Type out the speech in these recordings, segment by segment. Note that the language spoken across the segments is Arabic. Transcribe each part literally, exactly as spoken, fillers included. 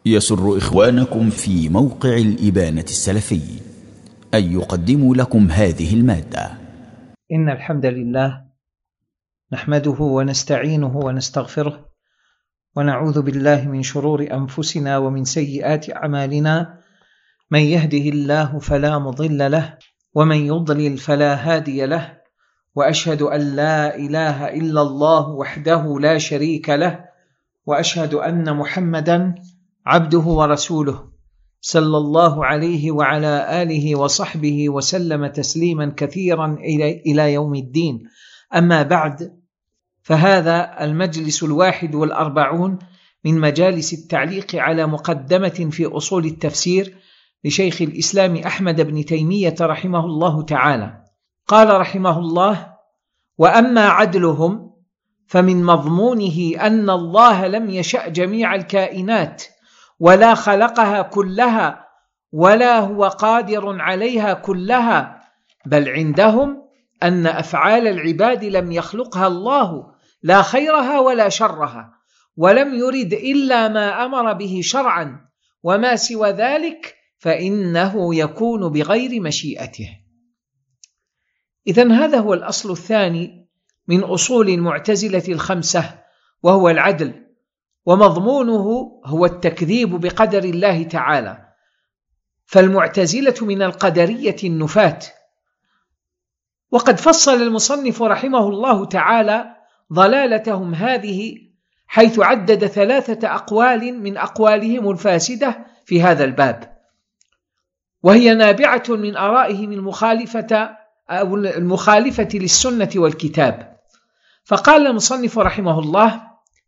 يسر إخوانكم في موقع الإبانة السلفي أن يقدموا لكم هذه المادة. إن الحمد لله نحمده ونستعينه ونستغفره ونعوذ بالله من شرور أنفسنا ومن سيئات أعمالنا، من يهده الله فلا مضل له ومن يضلل فلا هادي له، وأشهد أن لا إله إلا الله وحده لا شريك له، وأشهد أن محمدا عبده ورسوله صلى الله عليه وعلى آله وصحبه وسلم تسليما كثيرا إلى يوم الدين. أما بعد، فهذا المجلس الواحد والأربعون من مجالس التعليق على مقدمة في أصول التفسير لشيخ الإسلام أحمد بن تيمية رحمه الله تعالى. قال رحمه الله: وأما عدلهم فمن مضمونه أن الله لم يشأ جميع الكائنات ولا خلقها كلها ولا هو قادر عليها كلها، بل عندهم أن أفعال العباد لم يخلقها الله، لا خيرها ولا شرها، ولم يرد إلا ما أمر به شرعا، وما سوى ذلك فإنه يكون بغير مشيئته. إذن هذا هو الأصل الثاني من أصول المعتزلة الخمسة، وهو العدل، ومضمونه هو التكذيب بقدر الله تعالى. فالمعتزلة من القدرية النفاة. وقد فصل المصنف رحمه الله تعالى ضلالتهم هذه حيث عدد ثلاثة أقوال من أقوالهم الفاسدة في هذا الباب، وهي نابعة من آرائهم المخالفة أو المخالفة للسنة والكتاب. فقال المصنف رحمه الله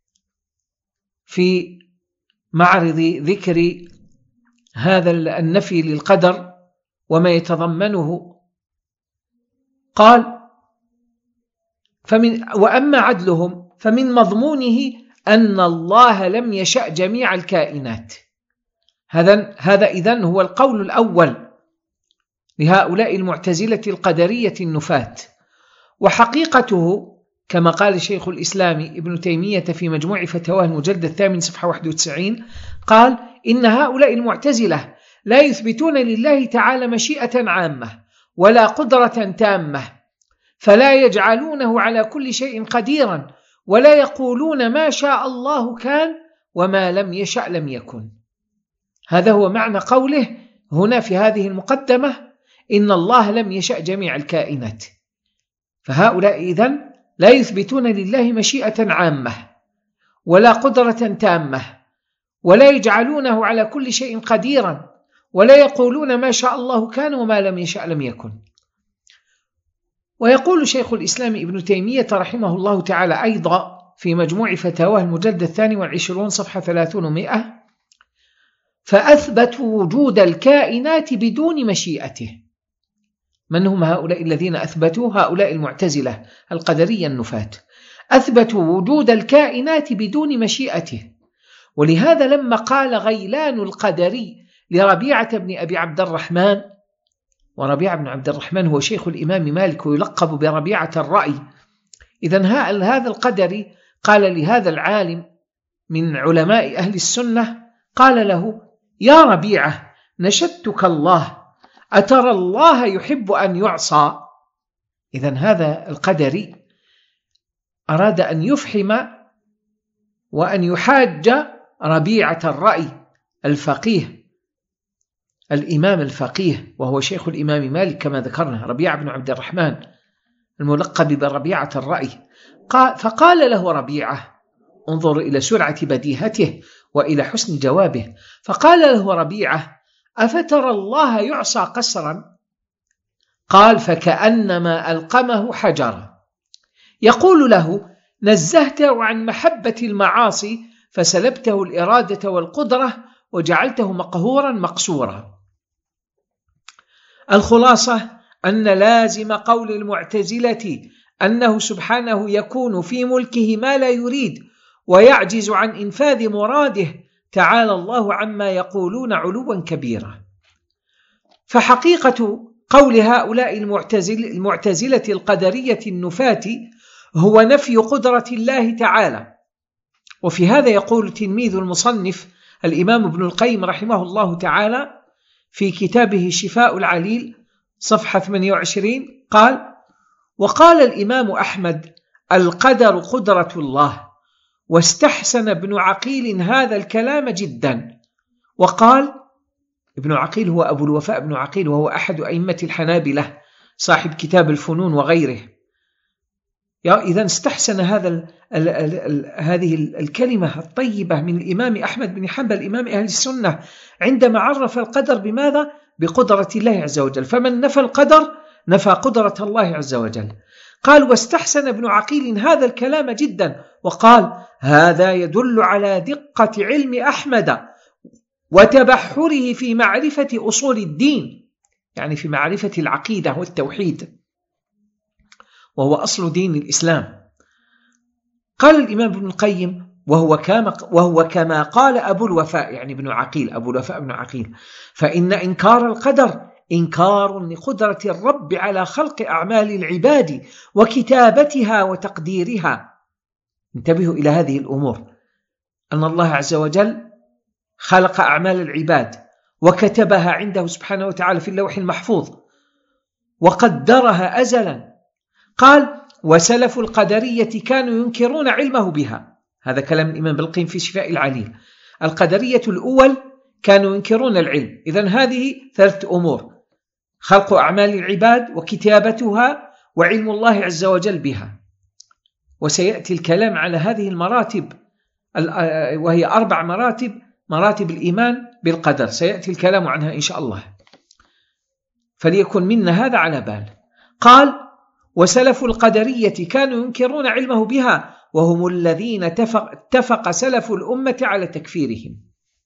في معرض ذكر هذا النفي للقدر وما يتضمنه، قال: فمن وأما عدلهم فمن مضمونه أن الله لم يشأ جميع الكائنات. هذا هذا إذن هو القول الأول لهؤلاء المعتزلة القدرية النفاة. وحقيقته كما قال شيخ الإسلام ابن تيمية في مجموع فتاواه المجلد الثامن صفحة واحد وتسعين، قال: إن هؤلاء المعتزلة لا يثبتون لله تعالى مشيئة عامة ولا قدرة تامة، فلا يجعلونه على كل شيء قديرا، ولا يقولون ما شاء الله كان وما لم يشأ لم يكن. هذا هو معنى قوله هنا في هذه المقدمة: إن الله لم يشأ جميع الكائنات. فهؤلاء إذن لا يثبتون لله مشيئة عامة ولا قدرة تامة، ولا يجعلونه على كل شيء قديرا، ولا يقولون ما شاء الله كان وما لم يشأ لم يكن. ويقول شيخ الإسلام ابن تيمية رحمه الله تعالى أيضا في مجموع فتاواه المجلد الثاني والعشرون صفحة ثلاثون ومئة: فأثبتوا وجود الكائنات بدون مشيئته. من هم هؤلاء الذين أثبتوا؟ هؤلاء المعتزلة القدرية النفاة، أثبتوا وجود الكائنات بدون مشيئته. ولهذا لما قال غيلان القدري لربيعة بن أبي عبد الرحمن، وربيعة بن عبد الرحمن هو شيخ الإمام مالك ويلقب بربيعة الرأي، إذن هذا القدري قال لهذا العالم من علماء أهل السنة، قال له: يا ربيعة، نشدتك الله، أترى الله يحب أن يعصى؟ إذن هذا القدري أراد أن يفحم وأن يحاج ربيعة الرأي الفقيه الإمام الفقيه، وهو شيخ الإمام مالك كما ذكرنا، ربيعة بن عبد الرحمن الملقب بربيعة الرأي. فقال له ربيعة، انظر إلى سرعة بديهته وإلى حسن جوابه، فقال له ربيعة: أفترى الله يعصى قسرا؟ قال: فكأنما ألقمه حجرا. يقول له: نزهته عن محبة المعاصي فسلبته الإرادة والقدرة وجعلته مقهورا مقصورا. الخلاصة أن لازم قول المعتزلة أنه سبحانه يكون في ملكه ما لا يريد ويعجز عن إنفاذ مراده، تعالى الله عما يقولون علوا كبيرا. فحقيقة قول هؤلاء المعتزل المعتزلة القدرية النفاة هو نفي قدرة الله تعالى. وفي هذا يقول تلميذ المصنف الإمام ابن القيم رحمه الله تعالى في كتابه شفاء العليل صفحة ثمانية وعشرين قال: وقال الإمام أحمد: القدر قدرة الله. واستحسن ابن عقيل هذا الكلام جدا، وقال: ابن عقيل هو أبو الوفاء ابن عقيل، وهو أحد أئمة الحنابلة صاحب كتاب الفنون وغيره. إذن استحسن هذا ال ال ال ال هذه الكلمة الطيبة من الإمام أحمد بن حنبل إمام أهل السنة عندما عرف القدر بماذا؟ بقدرة الله عز وجل. فمن نفى القدر نفى قدرة الله عز وجل. قال: واستحسن ابن عقيل هذا الكلام جدا، وقال: هذا يدل على دقة علم أحمد وتبحره في معرفة أصول الدين، يعني في معرفة العقيدة والتوحيد، وهو أصل دين الإسلام. قال الإمام ابن القيم: وهو كما, وهو كما قال أبو الوفاء، يعني ابن عقيل، أبو الوفاء ابن عقيل، فإن إنكار القدر إنكار لقدرة الرب على خلق أعمال العباد وكتابتها وتقديرها. انتبهوا إلى هذه الأمور، أن الله عز وجل خلق أعمال العباد وكتبها عنده سبحانه وتعالى في اللوح المحفوظ وقدرها أزلا. قال: وسلف القدرية كانوا ينكرون علمه بها. هذا كلام الإمام ابن القيم في شفاء العليل. القدرية الأول كانوا ينكرون العلم. إذن هذه ثلاث أمور: خلق أعمال العباد وكتابتها وعلم الله عز وجل بها. وسيأتي الكلام على هذه المراتب، وهي أربع مراتب، مراتب الإيمان بالقدر، سيأتي الكلام عنها إن شاء الله، فليكن منا هذا على بال. قال: وسلف القدرية كانوا ينكرون علمه بها، وهم الذين اتفق سلف الأمة على تكفيرهم.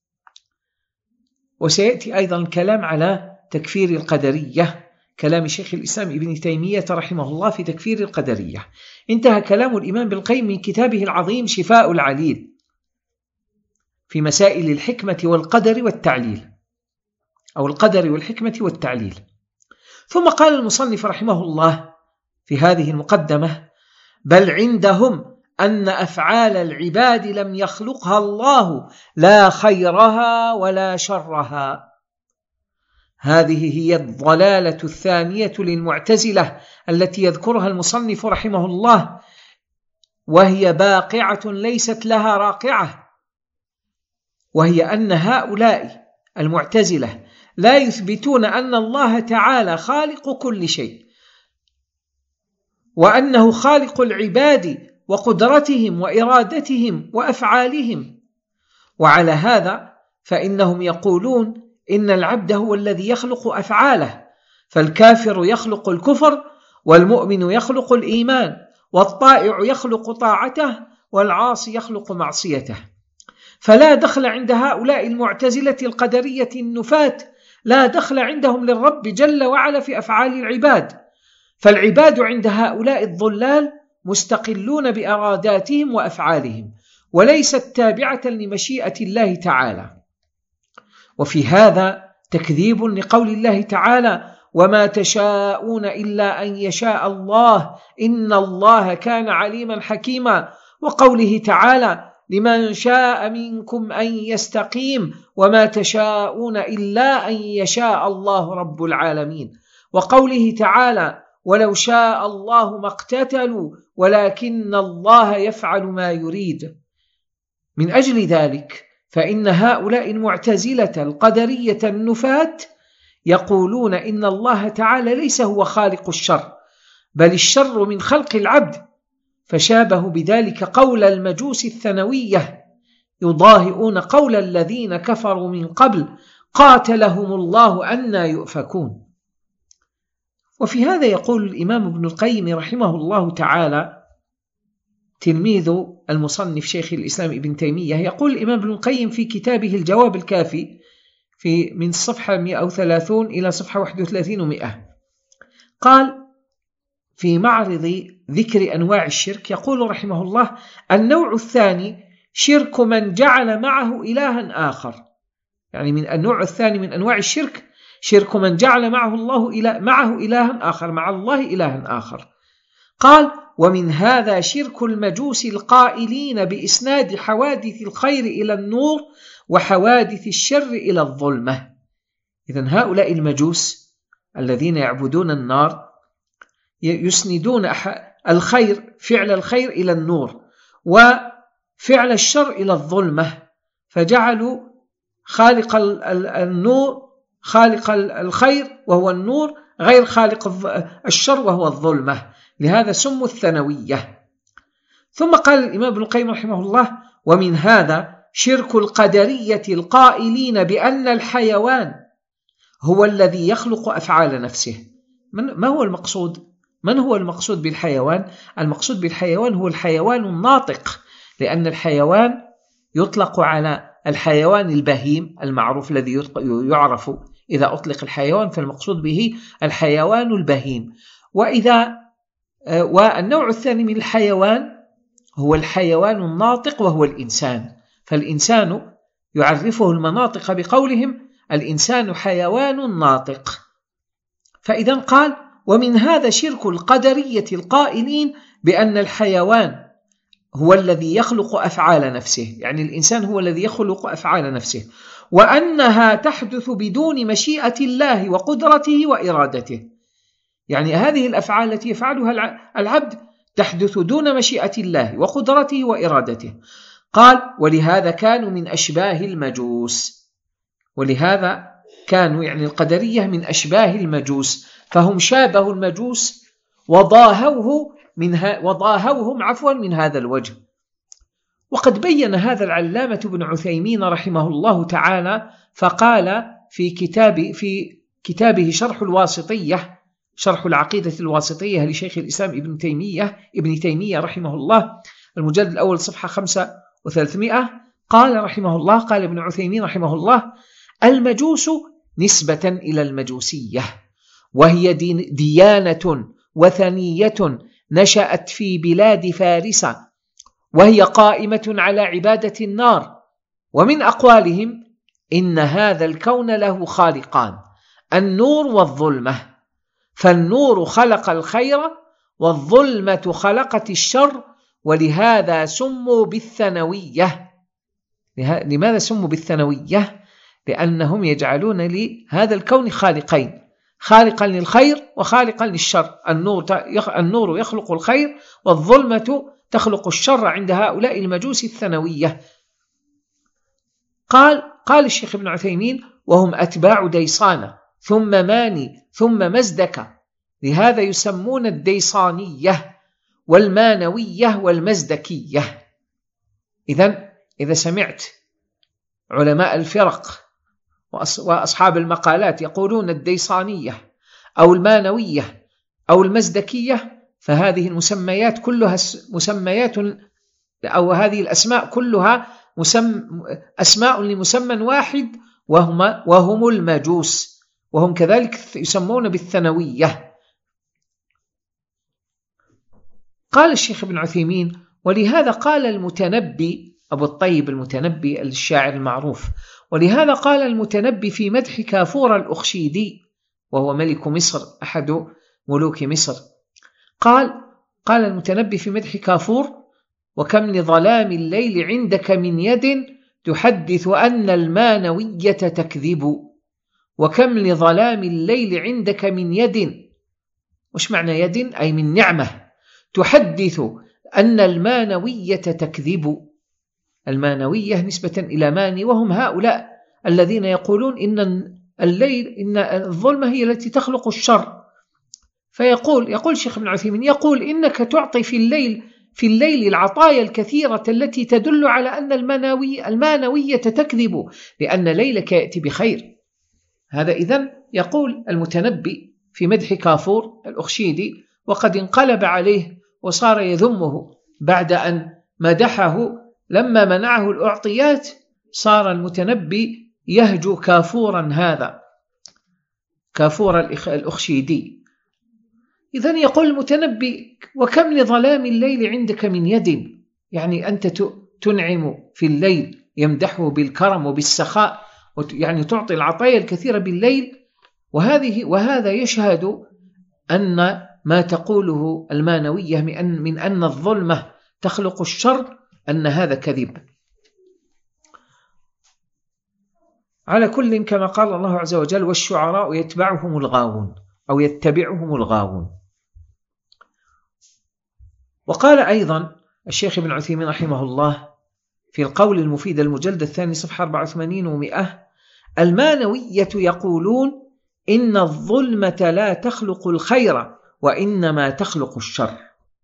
وسيأتي أيضا الكلام على تكفير القدرية، كلام شيخ الإسلام ابن تيمية رحمه الله في تكفير القدرية. انتهى كلام الإمام ابن القيم من كتابه العظيم شفاء العليل في مسائل الحكمة والقدر والتعليل، أو القدر والحكمة والتعليل. ثم قال المصنف رحمه الله في هذه المقدمة: بل عندهم أن أفعال العباد لم يخلقها الله، لا خيرها ولا شرها. هذه هي الضلالة الثانية للمعتزلة التي يذكرها المصنف رحمه الله، وهي باقعة ليست لها راقعة، وهي أن هؤلاء المعتزلة لا يثبتون أن الله تعالى خالق كل شيء، وأنه خالق العباد وقدرتهم وإرادتهم وأفعالهم. وعلى هذا فإنهم يقولون إن العبد هو الذي يخلق أفعاله، فالكافر يخلق الكفر، والمؤمن يخلق الإيمان، والطائع يخلق طاعته، والعاصي يخلق معصيته. فلا دخل عند هؤلاء المعتزلة القدرية النفاة، لا دخل عندهم للرب جل وعلا في أفعال العباد، فالعباد عند هؤلاء الضلال مستقلون بإراداتهم وأفعالهم، وليست تابعة لمشيئة الله تعالى. وفي هذا تكذيب لقول الله تعالى: وما تشاءون إلا أن يشاء الله إن الله كان عليما حكيما، وقوله تعالى: لمن شاء منكم أن يستقيم وما تشاءون إلا أن يشاء الله رب العالمين، وقوله تعالى: ولو شاء الله ما اقتتلوا ولكن الله يفعل ما يريد. من أجل ذلك فإن هؤلاء المعتزلة القدرية النفاة يقولون إن الله تعالى ليس هو خالق الشر، بل الشر من خلق العبد، فشابه بذلك قول المجوس الثانوية، يضاهئون قول الذين كفروا من قبل قاتلهم الله أنى يؤفكون. وفي هذا يقول الإمام ابن القيم رحمه الله تعالى تلميذ المصنف شيخ الإسلام ابن تيمية، يقول الإمام ابن القيم في كتابه الجواب الكافي في من صفحة مئة وثلاثين إلى صفحة واحد وثلاثين ومئة، قال في معرض ذكر أنواع الشرك، يقول رحمه الله: النوع الثاني شرك من جعل معه إلها آخر. يعني من النوع الثاني من أنواع الشرك شرك من جعل معه الله إله معه إلها آخر، مع الله إلها آخر. قال: ومن هذا شرك المجوس القائلين بإسناد حوادث الخير إلى النور وحوادث الشر إلى الظلمة. إذن هؤلاء المجوس الذين يعبدون النار يسندون الخير، فعل الخير إلى النور، وفعل الشر إلى الظلمة، فجعلوا خالق النور خالق الخير وهو النور، غير خالق الشر وهو الظلمة، لهذا سموا الثانوية. ثم قال الإمام ابن القيم رحمه الله: ومن هذا شرك القدرية القائلين بأن الحيوان هو الذي يخلق أفعال نفسه. من ما هو المقصود؟ من هو المقصود بالحيوان؟ المقصود بالحيوان هو الحيوان الناطق، لأن الحيوان يطلق على الحيوان البهيم المعروف الذي يعرف إذا أطلق الحيوان فالمقصود به الحيوان البهيم. وإذا والنوع الثاني من الحيوان هو الحيوان الناطق وهو الإنسان، فالإنسان يعرفه المناطق بقولهم الإنسان حيوان ناطق. فإذا قال: ومن هذا شرك القدرية القائلين بأن الحيوان هو الذي يخلق أفعال نفسه، يعني الإنسان هو الذي يخلق أفعال نفسه، وأنها تحدث بدون مشيئة الله وقدرته وإرادته. يعني هذه الأفعال التي يفعلها العبد تحدث دون مشيئة الله وقدرته وإرادته. قال: ولهذا كانوا من أشباه المجوس، ولهذا كانوا يعني القدرية من أشباه المجوس، فهم شابهوا المجوس وضاهوه من وضاهوهم عفوا من هذا الوجه. وقد بين هذا العلامة ابن عثيمين رحمه الله تعالى، فقال في كتاب في كتابه شرح الواسطية، شرح العقيدة الواسطية لشيخ الإسلام ابن تيمية ابن تيمية رحمه الله، المجلد الأول صفحة خمسة وثلاثمائة، قال رحمه الله قال ابن عثيمين رحمه الله: المجوس نسبة إلى المجوسية، وهي ديانة وثنية نشأت في بلاد فارس، وهي قائمة على عبادة النار. ومن أقوالهم: إن هذا الكون له خالقان، النور والظلمة، فالنور خلق الخير والظلمة خلقت الشر، ولهذا سموا بالثانوية. لماذا سموا بالثانوية؟ لأنهم يجعلون لهذا الكون خالقين، خالقا للخير وخالقا للشر. النور النور يخلق الخير والظلمة تخلق الشر عند هؤلاء المجوس الثانوية. قال قال الشيخ ابن عثيمين: وهم أتباع ديصانة ثم ماني ثم مزدك، لهذا يسمون الديصانية والمانوية والمزدكية. إذن إذا سمعت علماء الفرق وأصحاب المقالات يقولون الديصانية أو المانوية أو المزدكية، فهذه المسميات كلها مسميات أو هذه الأسماء كلها مسم أسماء لمسمى واحد، وهم, وهم المجوس، وهم كذلك يسمون بالثانوية. قال الشيخ ابن عثيمين: ولهذا قال المتنبي أبو الطيب المتنبي الشاعر المعروف، ولهذا قال المتنبي في مدح كافور الأخشيدي وهو ملك مصر أحد ملوك مصر، قال قال المتنبي في مدح كافور: وكم لظلام الليل عندك من يد تحدث أن المانوية تكذب. وكم لظلام الليل عندك من يد، وش معنى يد؟ أي من نعمة، تحدث أن المانوية تكذب. المانوية نسبة إلى ماني، وهم هؤلاء الذين يقولون إن الليل إن الظلمة هي التي تخلق الشر. فيقول يقول الشيخ ابن عثيمين يقول: إنك تعطي في الليل في الليل العطايا الكثيرة التي تدل على أن المانوية المانوية تكذب، لأن ليلك يأتي بخير. هذا إذن يقول المتنبي في مدح كافور الأخشيدي، وقد انقلب عليه وصار يذمه بعد أن مدحه. لما منعه الأعطيات صار المتنبي يهجو كافورا، هذا كافور الأخشيدي. إذن يقول المتنبي: وكم لظلام الليل عندك من يد، يعني أنت تنعم في الليل، يمدحه بالكرم وبالسخاء، يعني تعطي العطايا الكثيرة بالليل، وهذه وهذا يشهد أن ما تقوله المانوية من أن, من أن الظلمة تخلق الشر أن هذا كذب. على كل كما قال الله عز وجل والشعراء يتبعهم الغاوون أو يتبعهم الغاوون. وقال أيضا الشيخ ابن عثيمين رحمه الله في القول المفيد المجلد الثاني صفحة أربعة وثمانين ومئة: المانوية يقولون إن الظلمة لا تخلق الخير وإنما تخلق الشر.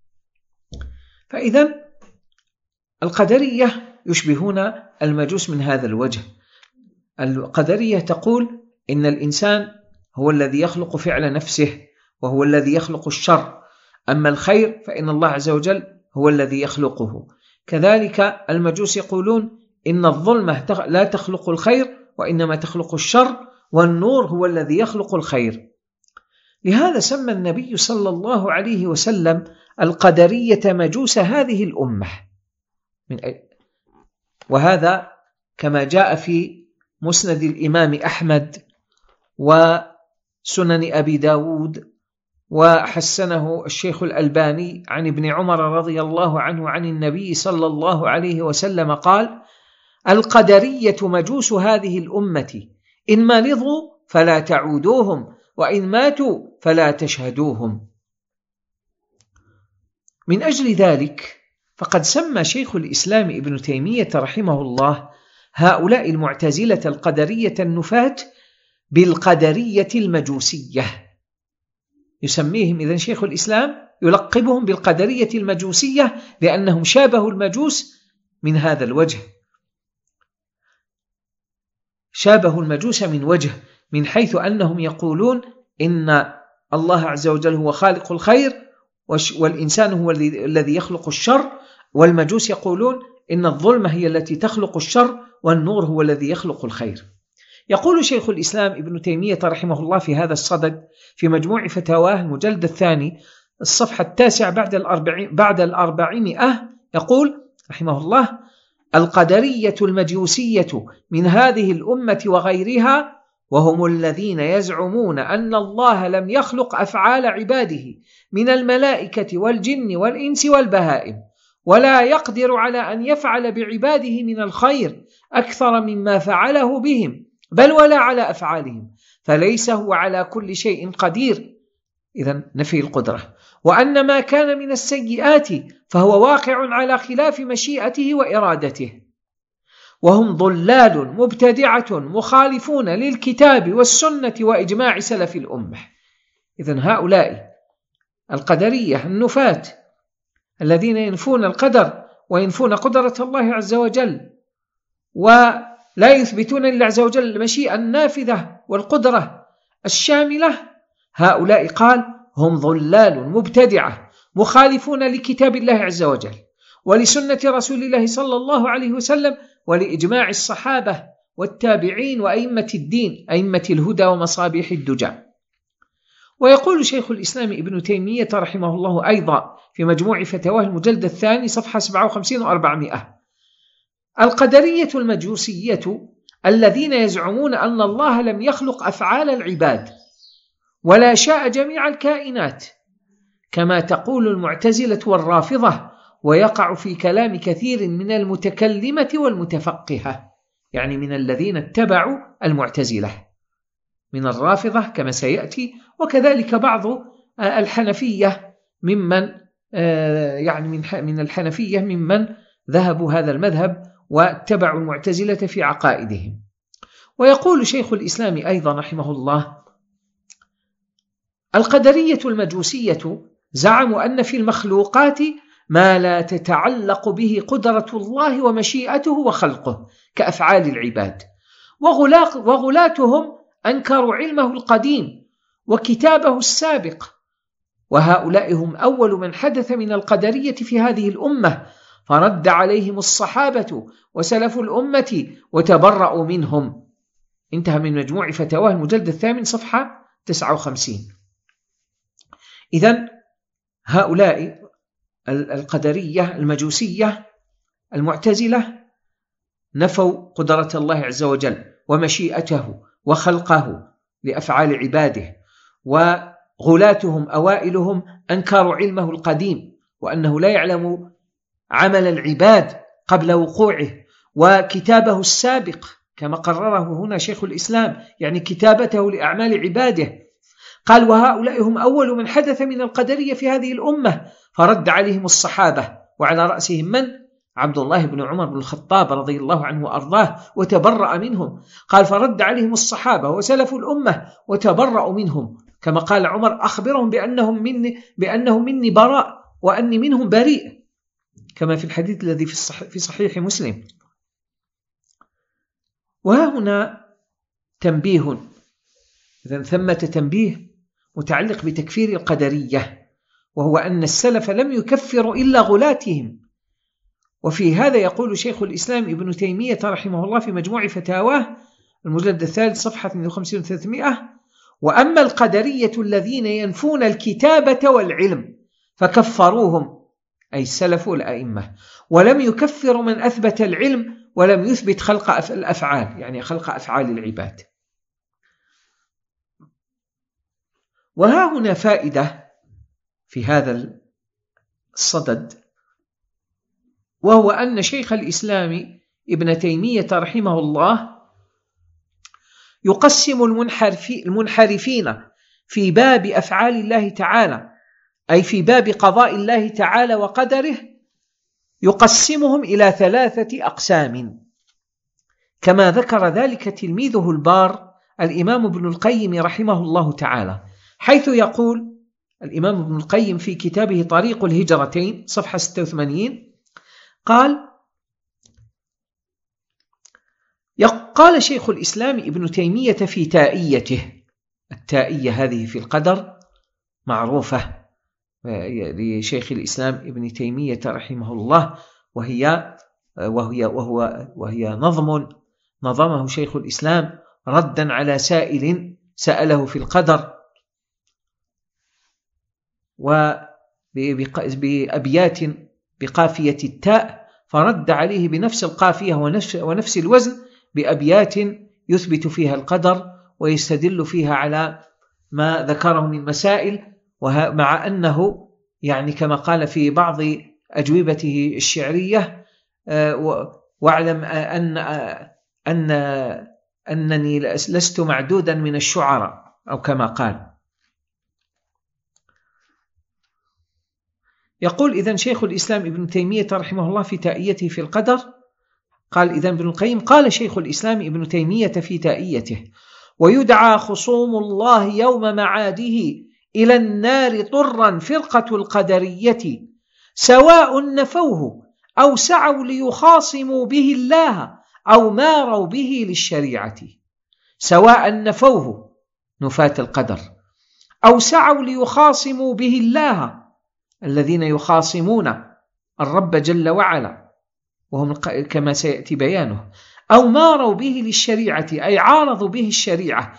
فإذا القدرية يشبهون المجوس من هذا الوجه. القدرية تقول إن الإنسان هو الذي يخلق فعل نفسه وهو الذي يخلق الشر، أما الخير فإن الله عز وجل هو الذي يخلقه. كذلك المجوس يقولون إن الظلمة لا تخلق الخير وإنما تخلق الشر، والنور هو الذي يخلق الخير. لهذا سمى النبي صلى الله عليه وسلم القدرية مجوس هذه الأمة، وهذا كما جاء في مسند الإمام أحمد وسنن أبي داود، وحسنه الشيخ الألباني عن ابن عمر رضي الله عنه عن النبي صلى الله عليه وسلم قال: القدرية مجوس هذه الأمة، إن مرضوا فلا تعودوهم، وإن ماتوا فلا تشهدوهم. من أجل ذلك فقد سمى شيخ الإسلام ابن تيمية رحمه الله هؤلاء المعتزلة القدرية النفاة بالقدرية المجوسية. يسميهم إذن شيخ الإسلام يلقبهم بالقدرية المجوسية لأنهم شابهوا المجوس من هذا الوجه، شابهوا المجوس من وجه، من حيث أنهم يقولون إن الله عز وجل هو خالق الخير والإنسان هو الذي يخلق الشر، والمجوس يقولون إن الظلمة هي التي تخلق الشر والنور هو الذي يخلق الخير. يقول شيخ الإسلام ابن تيمية رحمه الله في هذا الصدد في مجموع فتاواه المجلد الثاني الصفحة التاسعة بعد الأربعين بعد الأربعمائة، يقول رحمه الله: القدرية المجوسية من هذه الأمة وغيرها، وهم الذين يزعمون أن الله لم يخلق أفعال عباده من الملائكة والجن والإنس والبهائم، ولا يقدر على أن يفعل بعباده من الخير أكثر مما فعله بهم، بل ولا على أفعالهم، فليس هو على كل شيء قدير، إذن نفي القدرة، وأن ما كان من السيئات فهو واقع على خلاف مشيئته وإرادته. وهم ضلال مبتدعة مخالفون للكتاب والسنة وإجماع سلف الأمة. إذن هؤلاء القدرية النفاة الذين ينفون القدر وينفون قدرة الله عز وجل، ولا يثبتون لله عز وجل المشيئة النافذة والقدرة الشاملة، هؤلاء قال هم ضلال مبتدعة مخالفون لكتاب الله عز وجل ولسنة رسول الله صلى الله عليه وسلم ولإجماع الصحابة والتابعين وأئمة الدين أئمة الهدى ومصابيح الدجى. ويقول شيخ الإسلام ابن تيمية رحمه الله أيضا في مجموع فتاواه المجلد الثاني صفحة سبعة وخمسين وأربعمائة: القدرية المجوسية الذين يزعمون أن الله لم يخلق أفعال العباد ولا شاء جميع الكائنات، كما تقول المعتزلة والرافضة، ويقع في كلام كثير من المتكلمة والمتفقهة، يعني من الذين اتبعوا المعتزلة من الرافضة كما سيأتي، وكذلك بعض الحنفية ممن يعني من الحنفية ممن ذهبوا هذا المذهب واتبعوا المعتزلة في عقائدهم. ويقول شيخ الإسلام أيضا رحمه الله: القدرية المجوسية زعموا أن في المخلوقات ما لا تتعلق به قدرة الله ومشيئته وخلقه كأفعال العباد، وغلاتهم أنكروا علمه القديم وكتابه السابق، وهؤلاء هم أول من حدث من القدرية في هذه الأمة، فرد عليهم الصحابة وسلف الأمة وتبرأوا منهم. انتهى من مجموع فتاواه المجلد الثامن صفحة تسعة وخمسين. إذن هؤلاء القدرية المجوسية المعتزلة نفوا قدرة الله عز وجل ومشيئته وخلقه لأفعال عباده، وغلاتهم أوائلهم أنكروا علمه القديم وأنه لا يعلم عمل العباد قبل وقوعه، وكتابه السابق كما قرره هنا شيخ الإسلام، يعني كتابته لأعمال عباده. قال: وهؤلاء هم أول من حدث من القدرية في هذه الأمة، فرد عليهم الصحابة، وعلى رأسهم من؟ عبد الله بن عمر بن الخطاب رضي الله عنه وأرضاه، وتبرأ منهم. قال: فرد عليهم الصحابة وسلف الأمة وتبرأوا منهم، كما قال عمر: أخبرهم بأنهم مني, بأنهم مني براء وأني منهم بريء، كما في الحديث الذي في, الصح في صحيح مسلم. وها هنا تنبيه، إذن ثمة تنبيه متعلق بتكفير القدرية، وهو أن السلف لم يكفروا إلا غلاتهم. وفي هذا يقول شيخ الإسلام ابن تيمية رحمه الله في مجموع فتاواه المجلد الثالث صفحة اثنين وخمسين وثلاثمائة: وأما القدرية الذين ينفون الكتابة والعلم فكفروهم، أي السلف والأئمة، ولم يكفروا من أثبت العلم ولم يثبت خلق الأفعال، يعني خلق أفعال العباد. وها هنا فائدة في هذا الصدد، وهو أن شيخ الإسلام ابن تيمية رحمه الله يقسم المنحرفين في باب أفعال الله تعالى، أي في باب قضاء الله تعالى وقدره، يقسمهم إلى ثلاثة أقسام، كما ذكر ذلك تلميذه البار الإمام ابن القيم رحمه الله تعالى، حيث يقول الإمام ابن القيم في كتابه طريق الهجرتين صفحة ستة وثمانين: قال قال شيخ الإسلام ابن تيمية في تائيته، التائية هذه في القدر معروفة لشيخ الإسلام ابن تيمية رحمه الله، وهي وهي وهو وهي نظم نظمه شيخ الإسلام ردا على سائل سأله في القدر، وبأبيات بقافية التاء، فرد عليه بنفس القافية ونفس, ونفس الوزن بأبيات يثبت فيها القدر ويستدل فيها على ما ذكره من مسائل، مع أنه يعني كما قال في بعض أجوبته الشعرية: واعلم أن أن أنني لست معدودا من الشعراء، أو كما قال. يقول إذن شيخ الإسلام ابن تيمية رحمه الله في تائيته في القدر، قال إذن ابن القيم: قال شيخ الإسلام ابن تيمية في تائيته: ويدعى خصوم الله يوم معاده إلى النار طرا فرقة القدرية، سواء نفوه أو سعوا ليخاصموا به الله أو ماروا به للشريعة، سواء نفوه نفاة القدر أو سعوا ليخاصموا به الله، الذين يخاصمون الرب جل وعلا وهم كما سيأتي بيانه، أو ماروا به للشريعة، أي عارضوا به الشريعة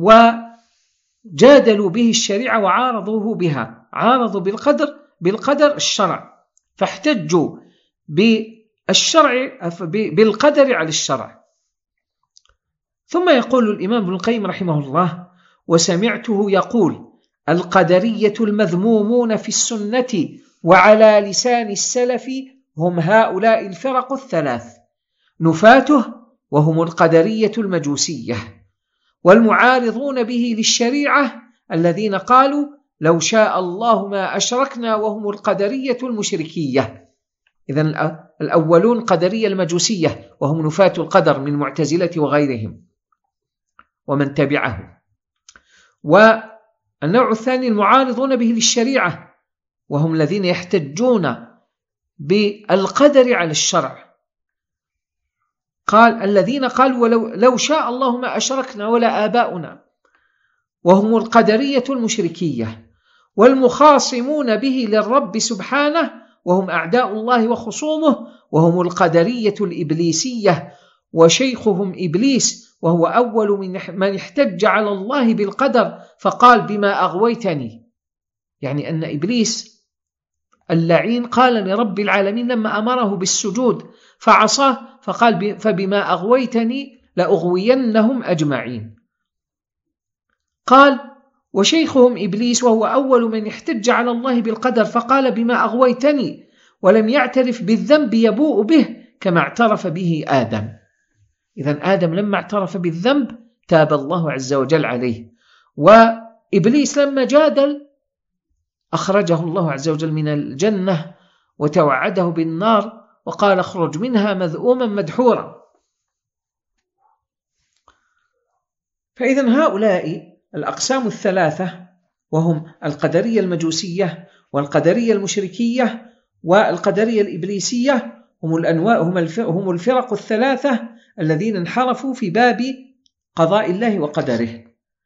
وجادلوا به الشريعة وعارضوه بها، عارضوا بالقدر بالقدر الشرع، فاحتجوا بالشرع بالقدر على الشرع. ثم يقول الإمام ابن القيم رحمه الله: وسمعته يقول: القدرية المذمومون في السنة وعلى لسان السلف هم هؤلاء الفرق الثلاث: نفاته وهم القدرية المجوسية، والمعارضون به للشريعة الذين قالوا لو شاء الله ما أشركنا وهم القدرية المشركية. إذن الأولون قدرية المجوسية وهم نفاة القدر من المعتزلة وغيرهم ومن تبعه. والنوع الثاني المعارضون به للشريعة وهم الذين يحتجون بالقدر على الشرع، قال الذين قالوا ولو لو شاء الله ما أشركنا ولا آباؤنا، وهم القدرية المشركية. والمخاصمون به للرب سبحانه وهم أعداء الله وخصومه، وهم القدرية الإبليسية، وشيخهم إبليس، وهو أول من احتج على الله بالقدر فقال: بما أغويتني، يعني أن إبليس اللعين قال لرب العالمين لما أمره بالسجود فعصاه، فقال: فبما أغويتني لأغوينهم أجمعين. قال: وشيخهم إبليس وهو أول من احتج على الله بالقدر فقال: بما أغويتني، ولم يعترف بالذنب يبوء به كما اعترف به آدم. إذن آدم لما اعترف بالذنب تاب الله عز وجل عليه، وإبليس لما جادل أخرجه الله عز وجل من الجنة وتوعده بالنار وقال اخرج منها مذءوما مدحورا. فإذن هؤلاء الأقسام الثلاثة وهم القدرية المجوسية والقدرية المشركية والقدرية الإبليسية هم الأنواع هم الفرق الثلاثة الذين انحرفوا في باب قضاء الله وقدره،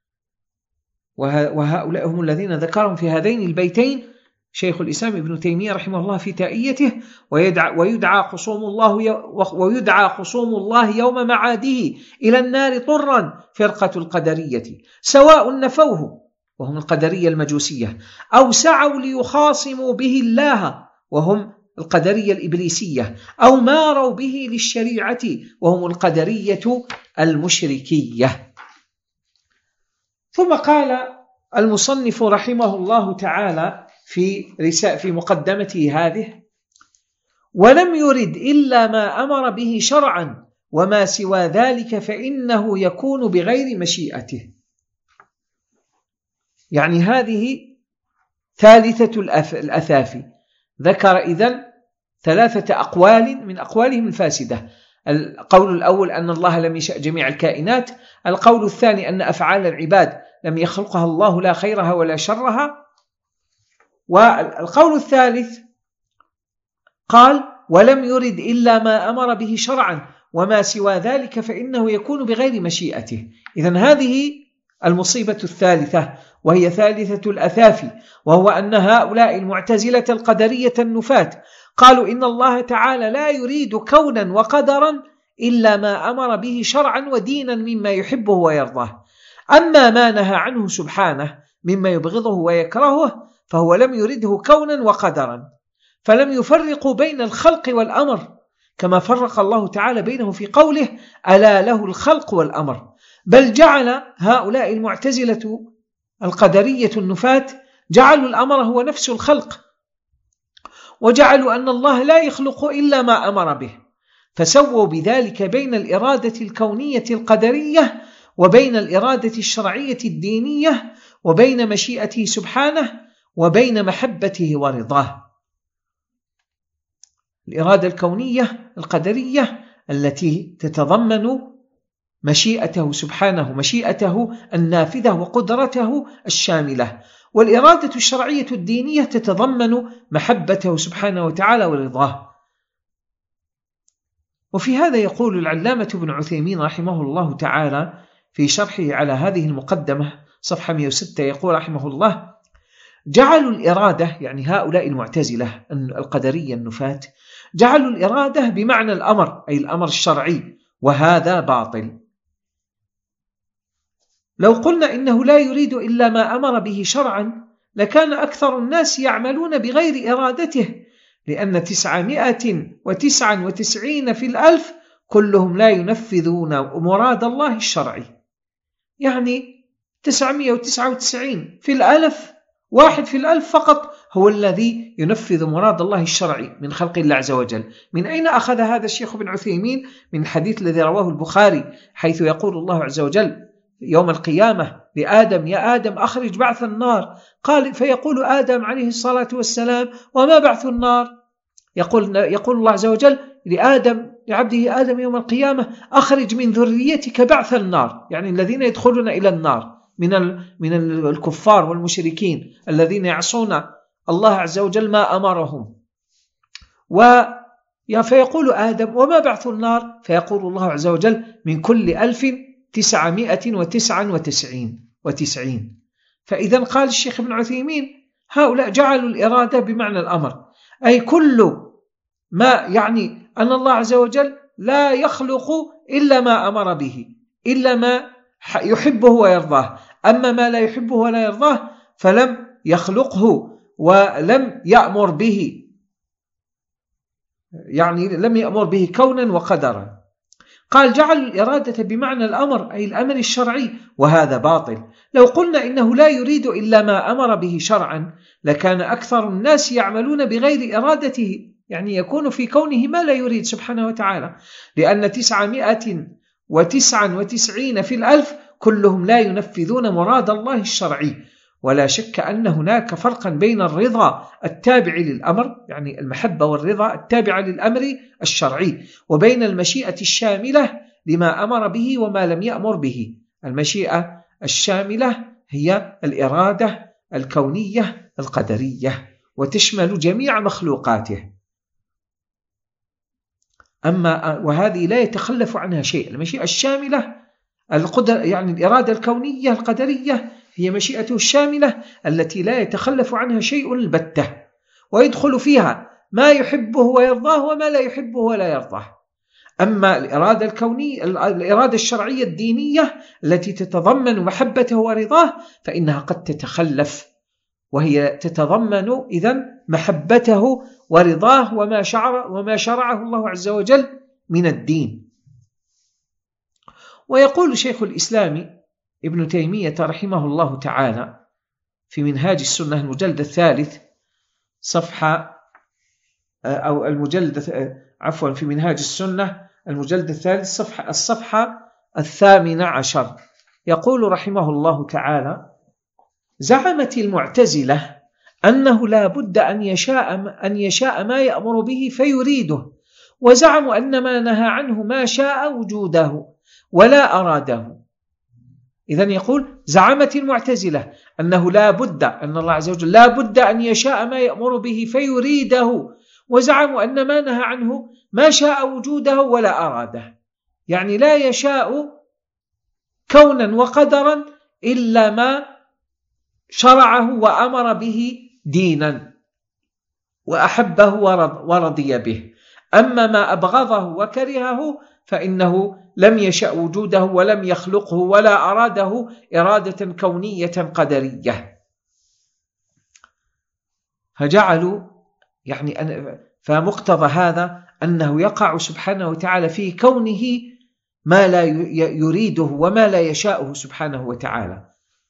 وهؤلاء هم الذين ذكرهم في هذين البيتين شيخ الإسلام ابن تيمية رحمه الله في تائيته، ويدعى, ويدعى خصوم الله ويدعى خصوم الله يوم معاده إلى النار طرا فرقة القدرية سواء نفوه وهم القدرية المجوسية أو سعوا ليخاصموا به الله وهم القدرية الإبليسية أو ماروا به للشريعة وهم القدرية المشركية. ثم قال المصنف رحمه الله تعالى في رسالة في مقدمته هذه: ولم يرد إلا ما أمر به شرعا وما سوى ذلك فإنه يكون بغير مشيئته. يعني هذه ثالثة الأثافي، ذكر إذن ثلاثة أقوال من أقوالهم الفاسدة. القول الأول أن الله لم يشأ جميع الكائنات، القول الثاني أن أفعال العباد لم يخلقها الله لا خيرها ولا شرها، والقول الثالث قال ولم يرد إلا ما أمر به شرعا وما سوى ذلك فإنه يكون بغير مشيئته. إذن هذه المصيبة الثالثة وهي ثالثة الأثافي، وهو أن هؤلاء المعتزلة القدرية النفاة قالوا إن الله تعالى لا يريد كونا وقدرا إلا ما أمر به شرعا ودينا مما يحبه ويرضاه، أما ما نهى عنه سبحانه مما يبغضه ويكرهه فهو لم يرده كونا وقدرا، فلم يفرقوا بين الخلق والأمر كما فرق الله تعالى بينه في قوله ألا له الخلق والأمر، بل جعل هؤلاء المعتزلة القدرية النفاة جعلوا الأمر هو نفس الخلق، وجعلوا أن الله لا يخلق إلا ما أمر به، فسووا بذلك بين الإرادة الكونية القدرية وبين الإرادة الشرعية الدينية وبين مشيئته سبحانه وبين محبته ورضاه. الإرادة الكونية القدرية التي تتضمن مشيئته سبحانه، مشيئته النافذة وقدرته الشاملة، والإرادة الشرعية الدينية تتضمن محبته سبحانه وتعالى ورضاه. وفي هذا يقول العلامة ابن عثيمين رحمه الله تعالى في شرحه على هذه المقدمة صفحة مئة وستة يقول رحمه الله: جعلوا الإرادة، يعني هؤلاء المعتزلة القدرية النفاة، جعلوا الإرادة بمعنى الأمر أي الأمر الشرعي، وهذا باطل. لو قلنا إنه لا يريد إلا ما أمر به شرعا لكان أكثر الناس يعملون بغير إرادته، لأن تسعمائة وتسعة وتسعين في الألف كلهم لا ينفذون مراد الله الشرعي. يعني تسعمائة وتسعة وتسعين في الألف، واحد في الألف فقط هو الذي ينفذ مراد الله الشرعي من خلق الله عز وجل. من أين أخذ هذا الشيخ ابن عثيمين؟ من الحديث الذي رواه البخاري حيث يقول الله عز وجل يوم القيامة لآدم: يا آدم أخرج بعث النار. قال فيقول آدم عليه الصلاة والسلام: وما بعث النار؟ يقول, يقول الله عز وجل لآدم لعبده آدم يوم القيامة: أخرج من ذريتك بعث النار، يعني الذين يدخلون إلى النار من من الكفار والمشركين الذين يعصون الله عز وجل ما أمرهم. فيقول آدم: وما بعث النار؟ فيقول الله عز وجل: من كل ألف تسعمائة وتسعة وتسعين. فإذا قال الشيخ ابن عثيمين هؤلاء جعلوا الإرادة بمعنى الأمر، أي كل ما، يعني أن الله عز وجل لا يخلق إلا ما أمر به، إلا ما يحبه ويرضاه، أما ما لا يحبه ولا يرضاه فلم يخلقه ولم يأمر به، يعني لم يأمر به كونا وقدرا. قال: جعلوا الإرادة بمعنى الأمر أي الأمر الشرعي، وهذا باطل. لو قلنا إنه لا يريد إلا ما أمر به شرعا لكان أكثر الناس يعملون بغير إرادته، يعني يكون في كونه ما لا يريد سبحانه وتعالى، لأن تسعمائة وتسعا وتسعين في الألف كلهم لا ينفذون مراد الله الشرعي. ولا شك أن هناك فرقا بين الرضا التابع للأمر، يعني المحبة والرضا التابعة للأمر الشرعي، وبين المشيئة الشاملة لما أمر به وما لم يأمر به. المشيئة الشاملة هي الإرادة الكونية القدرية، وتشمل جميع مخلوقاته. أما وهذه لا يتخلف عنها شيء. المشيئة الشاملة القدر، يعني الإرادة الكونية القدرية، هي مشيئته الشاملة التي لا يتخلف عنها شيء البتة، ويدخل فيها ما يحبه ويرضاه وما لا يحبه ولا يرضاه. أما الإرادة الكونية، الإرادة الشرعية الدينية التي تتضمن محبته ورضاه، فإنها قد تتخلف، وهي تتضمن إذن محبته ورضاه وما شرع وما شرعه الله عز وجل من الدين. ويقول شيخ الإسلام ابن تيمية رحمه الله تعالى في منهاج السنة المجلد الثالث صفحة أو المجلد عفوا في منهاج السنة المجلد الثالث صفحة الصفحة الثامنة عشر، يقول رحمه الله تعالى: زعمت المعتزلة أنه لا بد أن يشاء أن يشاء ما يأمر به فيريده، وزعموا أن ما نهى عنه ما شاء وجوده ولا أراده. إذن يقول زعمت المعتزلة أنه لا بد أن الله عز وجل لا بد أن يشاء ما يأمر به فيريده، وزعموا أن ما نهى عنه ما شاء وجوده ولا أراده، يعني لا يشاء كونا وقدرا إلا ما شرعه وأمر به دينا وأحبه ورضي به. أما ما أبغضه وكرهه فإنه لم يشأ وجوده ولم يخلقه ولا أراده إرادة كونية قدرية. فجعلوا يعني فمقتضى هذا أنه يقع سبحانه وتعالى في كونه ما لا يريده وما لا يشاءه سبحانه وتعالى.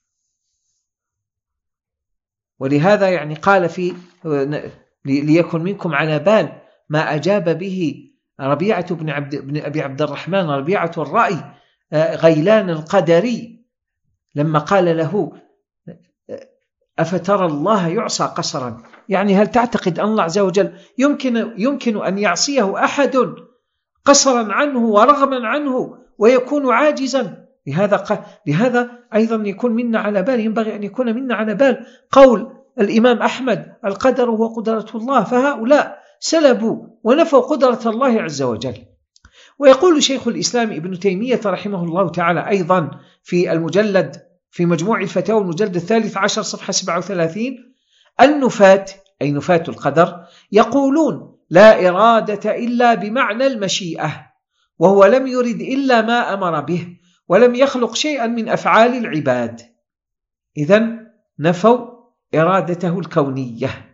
ولهذا يعني قال في ليكن منكم على بال ما أجاب به ربيعة بن, عبد بن أبي عبد الرحمن ربيعة الرأي غيلان القدري لما قال له: أفترى الله يعصى قصرا؟ يعني هل تعتقد أن الله عز وجل يمكن, يمكن أن يعصيه أحد قصرا عنه ورغما عنه ويكون عاجزا؟ لهذا, لهذا أيضا يكون منا على بال، ينبغي أن يكون منا على بال قول الإمام أحمد: القدر هو قدرة الله. فهؤلاء سلبوا ونفوا قدرة الله عز وجل. ويقول شيخ الإسلام ابن تيمية رحمه الله تعالى أيضا في المجلد في مجموع الفتاوى المجلد الثالث عشر صفحة سبعة وثلاثين: النفاة أي نفاة القدر يقولون لا إرادة إلا بمعنى المشيئة، وهو لم يرد إلا ما أمر به ولم يخلق شيئا من أفعال العباد. إذن نفوا إرادته الكونية،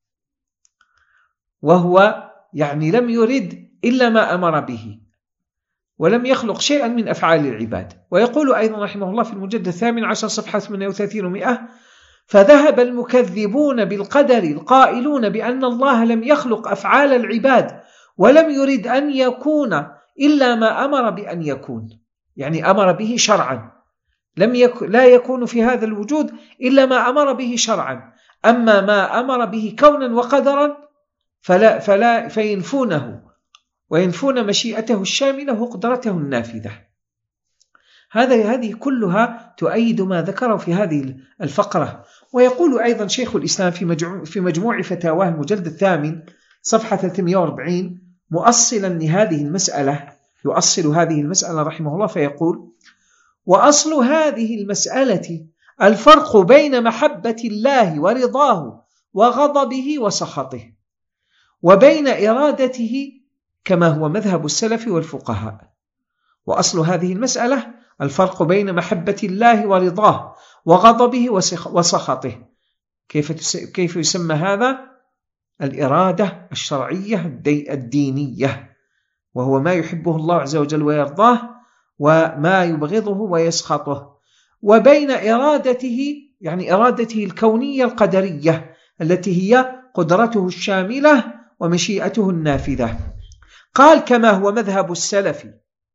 وهو يعني لم يرد إلا ما أمر به ولم يخلق شيئا من أفعال العباد. ويقول أيضا رحمه الله في المجلد الثامن عشر صفحة ثمانية وثلاثين ومئة: فذهب المكذبون بالقدر القائلون بأن الله لم يخلق أفعال العباد ولم يرد أن يكون إلا ما أمر بأن يكون، يعني أمر به شرعا، لم يك... لا يكون في هذا الوجود إلا ما أمر به شرعا. أما ما أمر به كونا وقدرا فلا, فلا فينفونه وينفون مشيئته الشاملة وقدرته النافذة. هذا هذه كلها تؤيد ما ذكره في هذه الفقرة. ويقول أيضا شيخ الإسلام في مجموع, في مجموع فتاواه المجلد الثامن صفحة ثلاثمئة وأربعين مؤصلا لهذه المسألة، يؤصل هذه المسألة رحمه الله فيقول: وأصل هذه المسألة الفرق بين محبة الله ورضاه وغضبه وسخطه، وبين إرادته كما هو مذهب السلف والفقهاء. وأصل هذه المسألة الفرق بين محبة الله ورضاه وغضبه وسخطه. كيف كيف يسمى هذا؟ الإرادة الشرعية الدينية، وهو ما يحبه الله عز وجل ويرضاه وما يبغضه ويسخطه. وبين إرادته يعني إرادته الكونية القدرية التي هي قدرته الشاملة ومشيئته النافذة. قال: كما هو مذهب السلف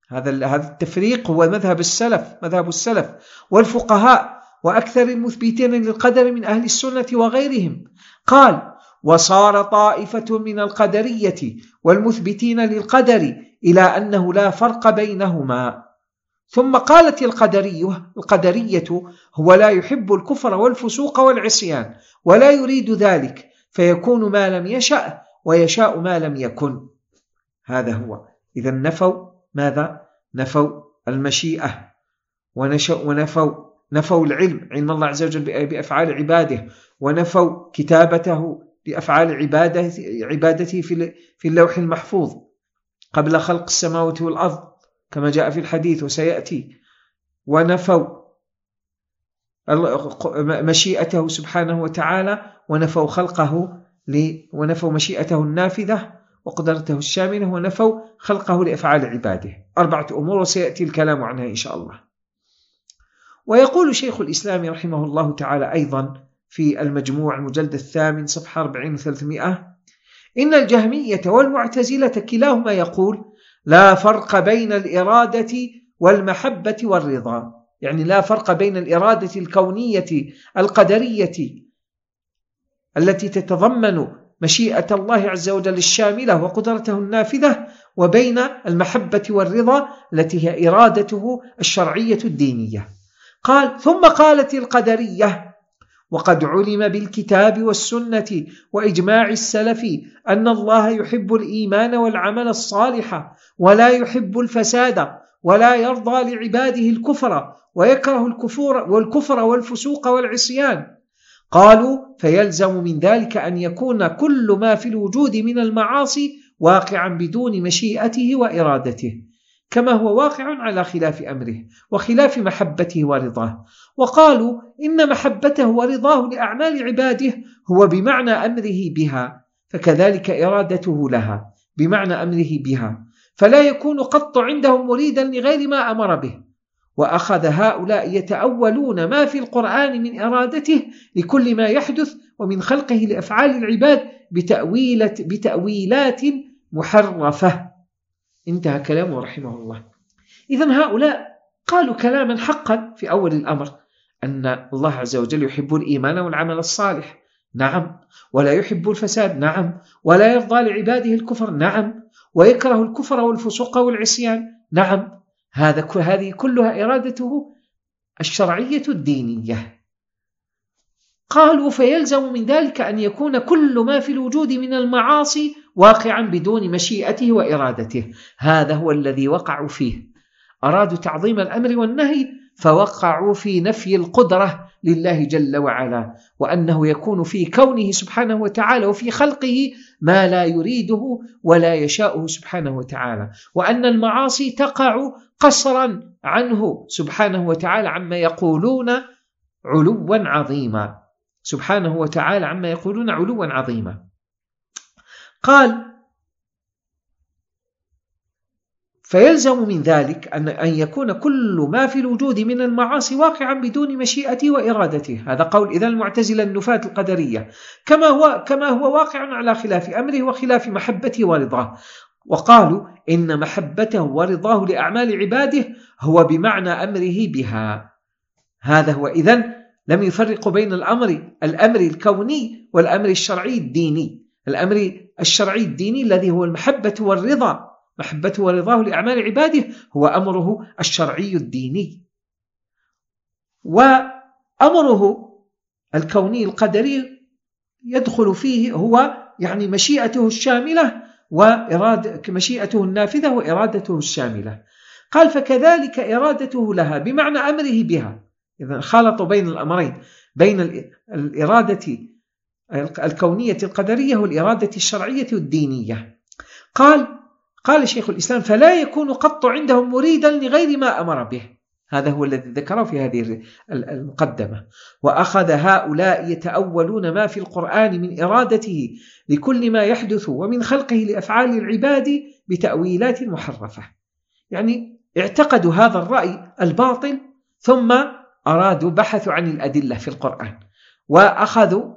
هذا هذا التفريق هو مذهب السلف، مذهب السلف والفقهاء وأكثر المثبتين للقدر من أهل السنة وغيرهم. قال: وصار طائفة من القدرية والمثبتين للقدر إلى أنه لا فرق بينهما. ثم قالت القدرية, القدرية هو لا يحب الكفر والفسوق والعصيان ولا يريد ذلك، فيكون ما لم يشأ ويشاء ما لم يكن. هذا هو. إذا نفوا ماذا؟ نفوا المشيئة، ونفوا نفوا العلم، علم الله عز وجل بأفعال عباده، ونفوا كتابته بأفعال عباده عبادته في اللوح المحفوظ قبل خلق السماوات والأرض كما جاء في الحديث وسيأتي، ونفوا مشيئته سبحانه وتعالى، ونفوا خلقه ونفوا مشيئته النافذة وقدرته الشاملة، ونفوا خلقه لأفعال عباده. أربعة أمور وسيأتي الكلام عنها إن شاء الله. ويقول شيخ الإسلام رحمه الله تعالى أيضا في المجموع المجلد الثامن صفحة أربعين وثلاثمائة: إن الجهمية والمعتزلة كلاهما يقول لا فرق بين الإرادة والمحبة والرضا، يعني لا فرق بين الإرادة الكونية القدرية التي تتضمن مشيئة الله عز وجل الشاملة وقدرته النافذة، وبين المحبة والرضا التي هي إرادته الشرعية الدينية. قال: ثم قالت القدرية: وقد علم بالكتاب والسنة وإجماع السلف أن الله يحب الإيمان والعمل الصالح ولا يحب الفساد ولا يرضى لعباده الكفر ويكره الكفر والكفر والفسوق والعصيان. قالوا: فيلزم من ذلك أن يكون كل ما في الوجود من المعاصي واقعا بدون مشيئته وإرادته، كما هو واقع على خلاف أمره وخلاف محبته ورضاه. وقالوا: إن محبته ورضاه لأعمال عباده هو بمعنى أمره بها، فكذلك إرادته لها بمعنى أمره بها، فلا يكون قط عندهم مريدا لغير ما أمر به. وأخذ هؤلاء يتأولون ما في القرآن من إرادته لكل ما يحدث ومن خلقه لأفعال العباد بتأويلات محرفة. انتهى كلامه رحمه الله. إذن هؤلاء قالوا كلاما حقا في أول الأمر، أن الله عز وجل يحب الإيمان والعمل الصالح، نعم، ولا يحب الفساد، نعم، ولا يرضى لعباده الكفر، نعم، ويكره الكفر والفسوق والعصيان، نعم. هذا هذه كلها إرادته الشرعية الدينية. قالوا: فيلزم من ذلك أن يكون كل ما في الوجود من المعاصي واقعا بدون مشيئته وإرادته. هذا هو الذي وقعوا فيه، أرادوا تعظيم الأمر والنهي فوقعوا في نفي القدرة لله جل وعلا، وأنه يكون في كونه سبحانه وتعالى وفي خلقه ما لا يريده ولا يشاءه سبحانه وتعالى، وأن المعاصي تقع قصرا عنه سبحانه وتعالى عما يقولون علوا عظيما، سبحانه وتعالى عما يقولون علوا عظيما. قال: فيلزم من ذلك أن يكون كل ما في الوجود من المعاصي واقعا بدون مشيئته وإرادته. هذا قول إذا المعتزلة النفاة القدرية، كما هو, كما هو واقع على خلاف أمره وخلاف محبته ورضاه. وقالوا: إن محبته ورضاه لأعمال عباده هو بمعنى أمره بها. هذا هو. إذن لم يفرق بين الأمر الأمر الكوني والأمر الشرعي الديني. الأمر الشرعي الديني الذي هو المحبة والرضا، محبته ورضاه لأعمال عباده هو أمره الشرعي الديني، وأمره الكوني القدري يدخل فيه هو يعني مشيئته الشاملة وإرادة مشيئته النافذة وإرادته الشاملة. قال: فكذلك إرادته لها بمعنى أمره بها. إذن خالطوا بين الأمرين، بين الإرادة الكونية القدرية والإرادة الشرعية الدينية. قال قال شيخ الإسلام: فلا يكون قط عندهم مريدا لغير ما أمر به. هذا هو الذي ذكره في هذه المقدمة. وأخذ هؤلاء يتأولون ما في القرآن من إرادته لكل ما يحدث ومن خلقه لأفعال العباد بتأويلات محرفة، يعني اعتقدوا هذا الرأي الباطل ثم أرادوا بحثوا عن الأدلة في القرآن، وأخذوا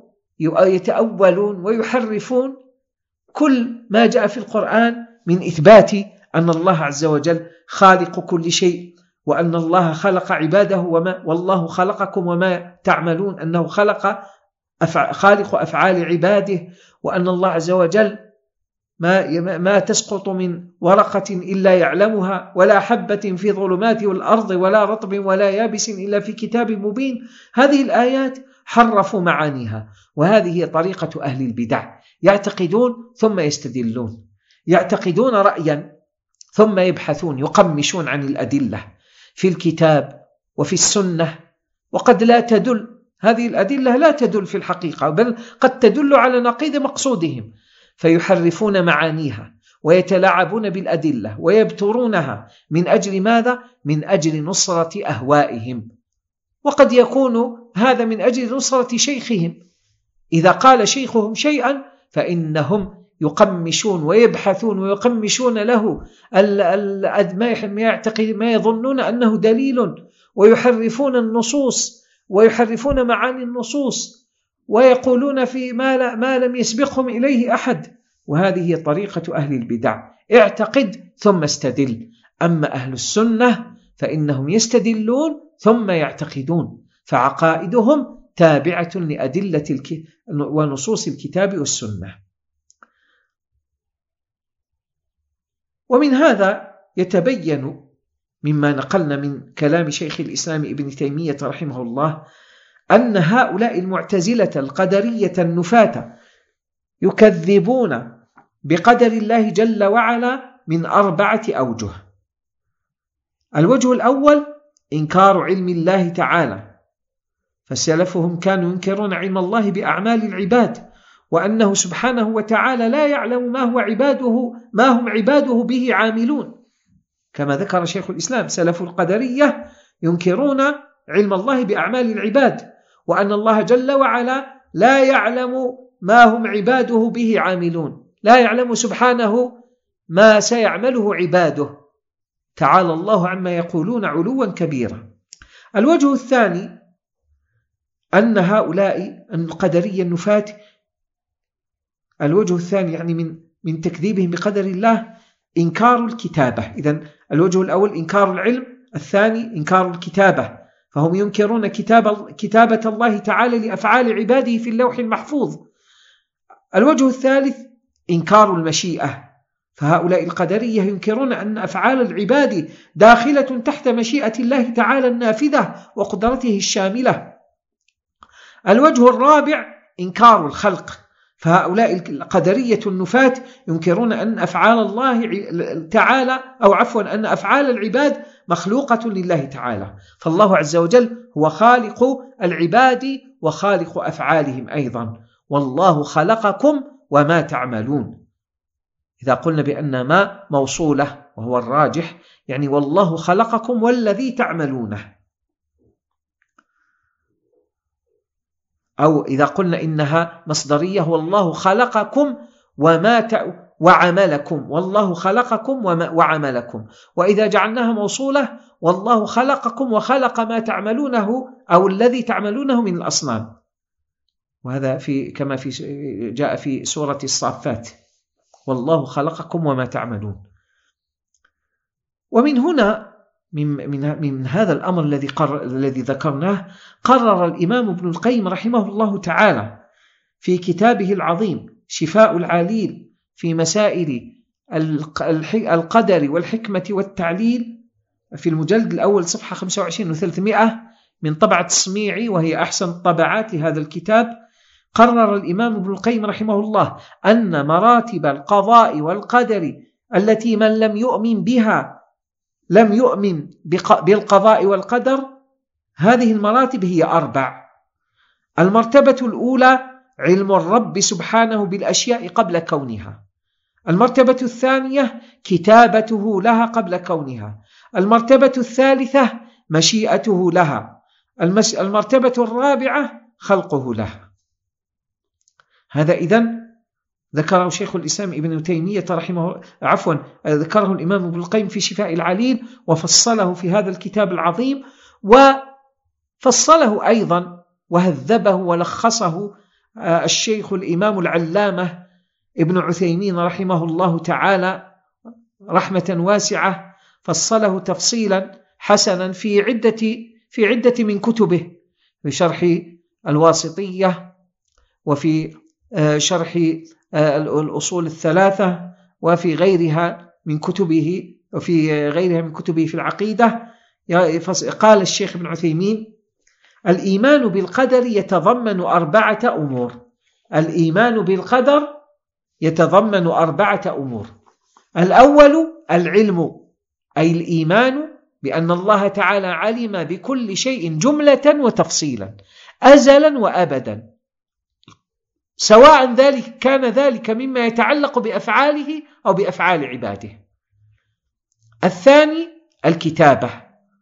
يتأولون ويحرفون كل ما جاء في القرآن من إثبات أن الله عز وجل خالق كل شيء، وأن الله خلق عباده وما والله خلقكم وما تعملون، أنه خلق أفع... خالق أفعال عباده، وأن الله عز وجل ما, ما تسقط من ورقة إلا يعلمها، ولا حبة في ظلمات الأرض ولا رطب ولا يابس إلا في كتاب مبين. هذه الآيات حرفوا معانيها، وهذه طريقة أهل البدع، يعتقدون ثم يستدلون، يعتقدون رأيا ثم يبحثون، يقمشون عن الأدلة في الكتاب وفي السنة، وقد لا تدل هذه الأدلة، لا تدل في الحقيقة، بل قد تدل على نقيض مقصودهم، فيحرفون معانيها ويتلاعبون بالأدلة ويبترونها. من أجل ماذا؟ من أجل نصرة أهوائهم، وقد يكون هذا من أجل نصرة شيخهم. إذا قال شيخهم شيئا فإنهم يقمشون ويبحثون ويقمشون له ما يعتقد ما يظنون أنه دليل، ويحرفون النصوص ويحرفون معاني النصوص، ويقولون في ما, لا ما لم يسبقهم إليه أحد. وهذه طريقة أهل البدع، اعتقد ثم استدل. أما أهل السنة فإنهم يستدلون ثم يعتقدون، فعقائدهم تابعة لأدلة الك... ونصوص الكتاب والسنة. ومن هذا يتبين مما نقلنا من كلام شيخ الإسلام ابن تيمية رحمه الله أن هؤلاء المعتزلة القدرية النفاة يكذبون بقدر الله جل وعلا من أربعة أوجه. الوجه الأول إنكار علم الله تعالى، فسلفهم كانوا ينكرون علم الله بأعمال العباد، وأنه سبحانه وتعالى لا يعلم ما هو عباده ما هم عباده به عاملون، كما ذكر شيخ الإسلام. سلف القدرية ينكرون علم الله بأعمال العباد، وأن الله جل وعلا لا يعلم ما هم عباده به عاملون، لا يعلم سبحانه ما سيعمله عباده، تعالى الله عما يقولون علوا كبيرا. الوجه الثاني أن هؤلاء القدرية النفاة، الوجه الثاني يعني من من تكذيبهم بقدر الله إنكار الكتابة. إذن الوجه الأول إنكار العلم، الثاني إنكار الكتابة، فهم ينكرون كتاب كتابة الله تعالى لأفعال عباده في اللوح المحفوظ. الوجه الثالث إنكار المشيئة، فهؤلاء القدرية ينكرون أن أفعال العباد داخلة تحت مشيئة الله تعالى النافذة وقدرته الشاملة. الوجه الرابع إنكار الخلق، فهؤلاء القدرية النفاة ينكرون أن أفعال الله تعالى أو عفوا أن أفعال العباد مخلوقة لله تعالى، فالله عز وجل هو خالق العباد وخالق أفعالهم أيضا، والله خلقكم وما تعملون. إذا قلنا بأن ما موصولة وهو الراجح، يعني والله خلقكم والذي تعملونه، أو إذا قلنا إنها مصدرية والله خلقكم وما ت... وعملكم، والله خلقكم وما... وعملكم. وإذا جعلناها موصولة والله خلقكم وخلق ما تعملونه أو الذي تعملونه من الأصنام، وهذا في كما في جاء في سورة الصافات، والله خلقكم وما تعملون. ومن هنا من, من, من هذا الأمر الذي, قرر الذي ذكرناه قرر الإمام ابن القيم رحمه الله تعالى في كتابه العظيم شفاء العليل في مسائل القدر والحكمة والتعليل في المجلد الأول صفحة خمسة وعشرين وثلاثمائة من طبعة السميعي، وهي أحسن الطبعات لهذا الكتاب. قرر الإمام ابن القيم رحمه الله أن مراتب القضاء والقدر التي من لم يؤمن بها لم يؤمن بالقضاء والقدر، هذه المراتب هي أربع. المرتبة الأولى علم الرب سبحانه بالأشياء قبل كونها. المرتبة الثانية كتابته لها قبل كونها. المرتبة الثالثة مشيئته لها. المرتبة الرابعة خلقه لها. هذا إذن ذكره شيخ الإسلام ابن تيمية رحمه عفوا ذكره الإمام ابن القيم في شفاء العليل، وفصله في هذا الكتاب العظيم، وفصله أيضا وهذبه ولخصه الشيخ الإمام العلامة ابن عثيمين رحمه الله تعالى رحمة واسعة فصله تفصيلا حسنا في عدة في عدة من كتبه، في شرح الواسطية، وفي شرح الأصول الثلاثة، وفي غيرها من كتبه وفي غيرها من كتبه في العقيدة. قال الشيخ ابن عثيمين: الإيمان بالقدر يتضمن أربعة أمور. الإيمان بالقدر يتضمن أربعة أمور. الأول العلم، أي الإيمان بأن الله تعالى علم بكل شيء جملة وتفصيلا أزلا وأبدا، سواء ذلك كان ذلك مما يتعلق بأفعاله أو بأفعال عباده. الثاني الكتابة،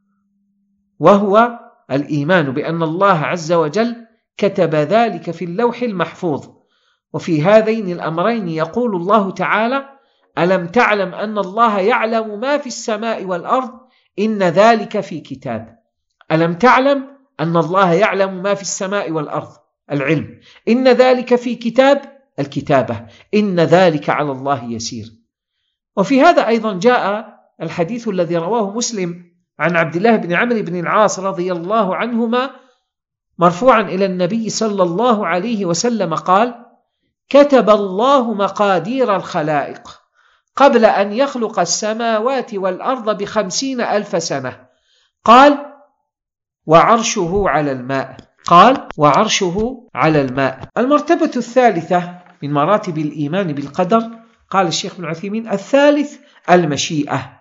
وهو الإيمان بأن الله عز وجل كتب ذلك في اللوح المحفوظ. وفي هذين الأمرين يقول الله تعالى: ألم تعلم أن الله يعلم ما في السماء والأرض إن ذلك في كتاب. ألم تعلم أن الله يعلم ما في السماء والأرض، العلم. إن ذلك في كتاب، الكتابة. إن ذلك على الله يسير. وفي هذا أيضا جاء الحديث الذي رواه مسلم عن عبد الله بن عمرو بن العاص رضي الله عنهما مرفوعا إلى النبي صلى الله عليه وسلم قال: كتب الله مقادير الخلائق قبل أن يخلق السماوات والأرض بخمسين ألف سنة. قال: وعرشه على الماء. قال: وعرشه على الماء. المرتبة الثالثة من مراتب الإيمان بالقدر، قال الشيخ ابن عثيمين: الثالث المشيئة،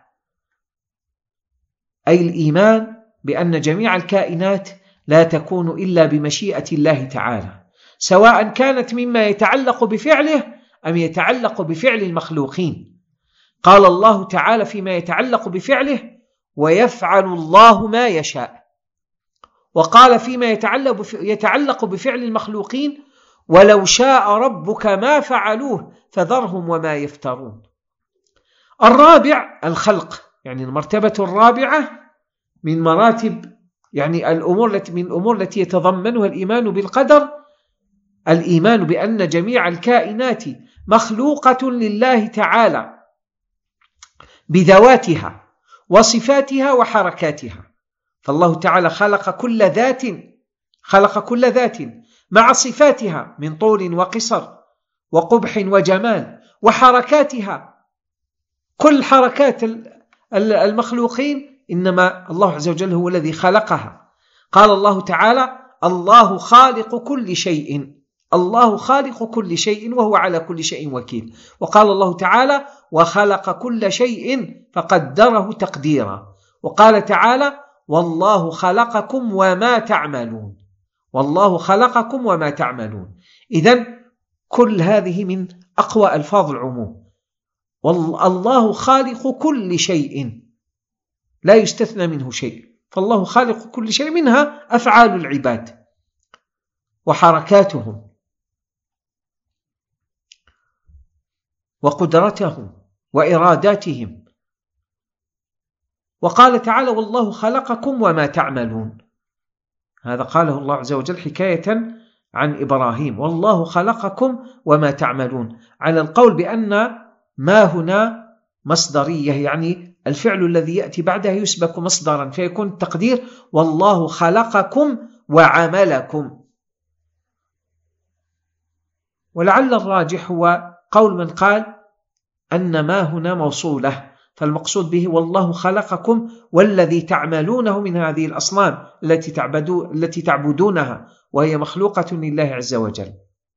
أي الإيمان بأن جميع الكائنات لا تكون إلا بمشيئة الله تعالى، سواء كانت مما يتعلق بفعله أم يتعلق بفعل المخلوقين. قال الله تعالى فيما يتعلق بفعله: ويفعل الله ما يشاء. وقال فيما يتعلق بفعل المخلوقين: ولو شاء ربك ما فعلوه فذرهم وما يفترون. الرابع الخلق، يعني المرتبة الرابعة من مراتب يعني الأمور التي من الأمور التي يتضمنها الإيمان بالقدر، الإيمان بأن جميع الكائنات مخلوقة لله تعالى بذواتها وصفاتها وحركاتها. فالله تعالى خلق كل ذات خلق كل ذات مع صفاتها من طول وقصر وقبح وجمال، وحركاتها كل حركات المخلوقين إنما الله عز وجل هو الذي خلقها. قال الله تعالى: الله خالق كل شيء، الله خالق كل شيء وهو على كل شيء وكيل. وقال الله تعالى: وخلق كل شيء فقدره تقديرا. وقال تعالى: والله خلقكم وما تعملون، والله خلقكم وما تعملون. إذن كل هذه من أقوى ألفاظ العموم. والله خالق كل شيء لا يستثنى منه شيء، فالله خالق كل شيء، منها أفعال العباد وحركاتهم وقدرتهم وإراداتهم. وقال تعالى: والله خلقكم وما تعملون. هذا قاله الله عز وجل حكاية عن إبراهيم: والله خلقكم وما تعملون، على القول بأن ما هنا مصدرية، يعني الفعل الذي يأتي بعدها يسبق مصدرا، فيكون التقدير: والله خلقكم وعملكم. ولعل الراجح هو قول من قال أن ما هنا موصولة، فالمقصود به والله خلقكم والذي تعملونه من هذه الأصنام التي تعبدو التي تعبدونها وهي مخلوقة لله عز وجل.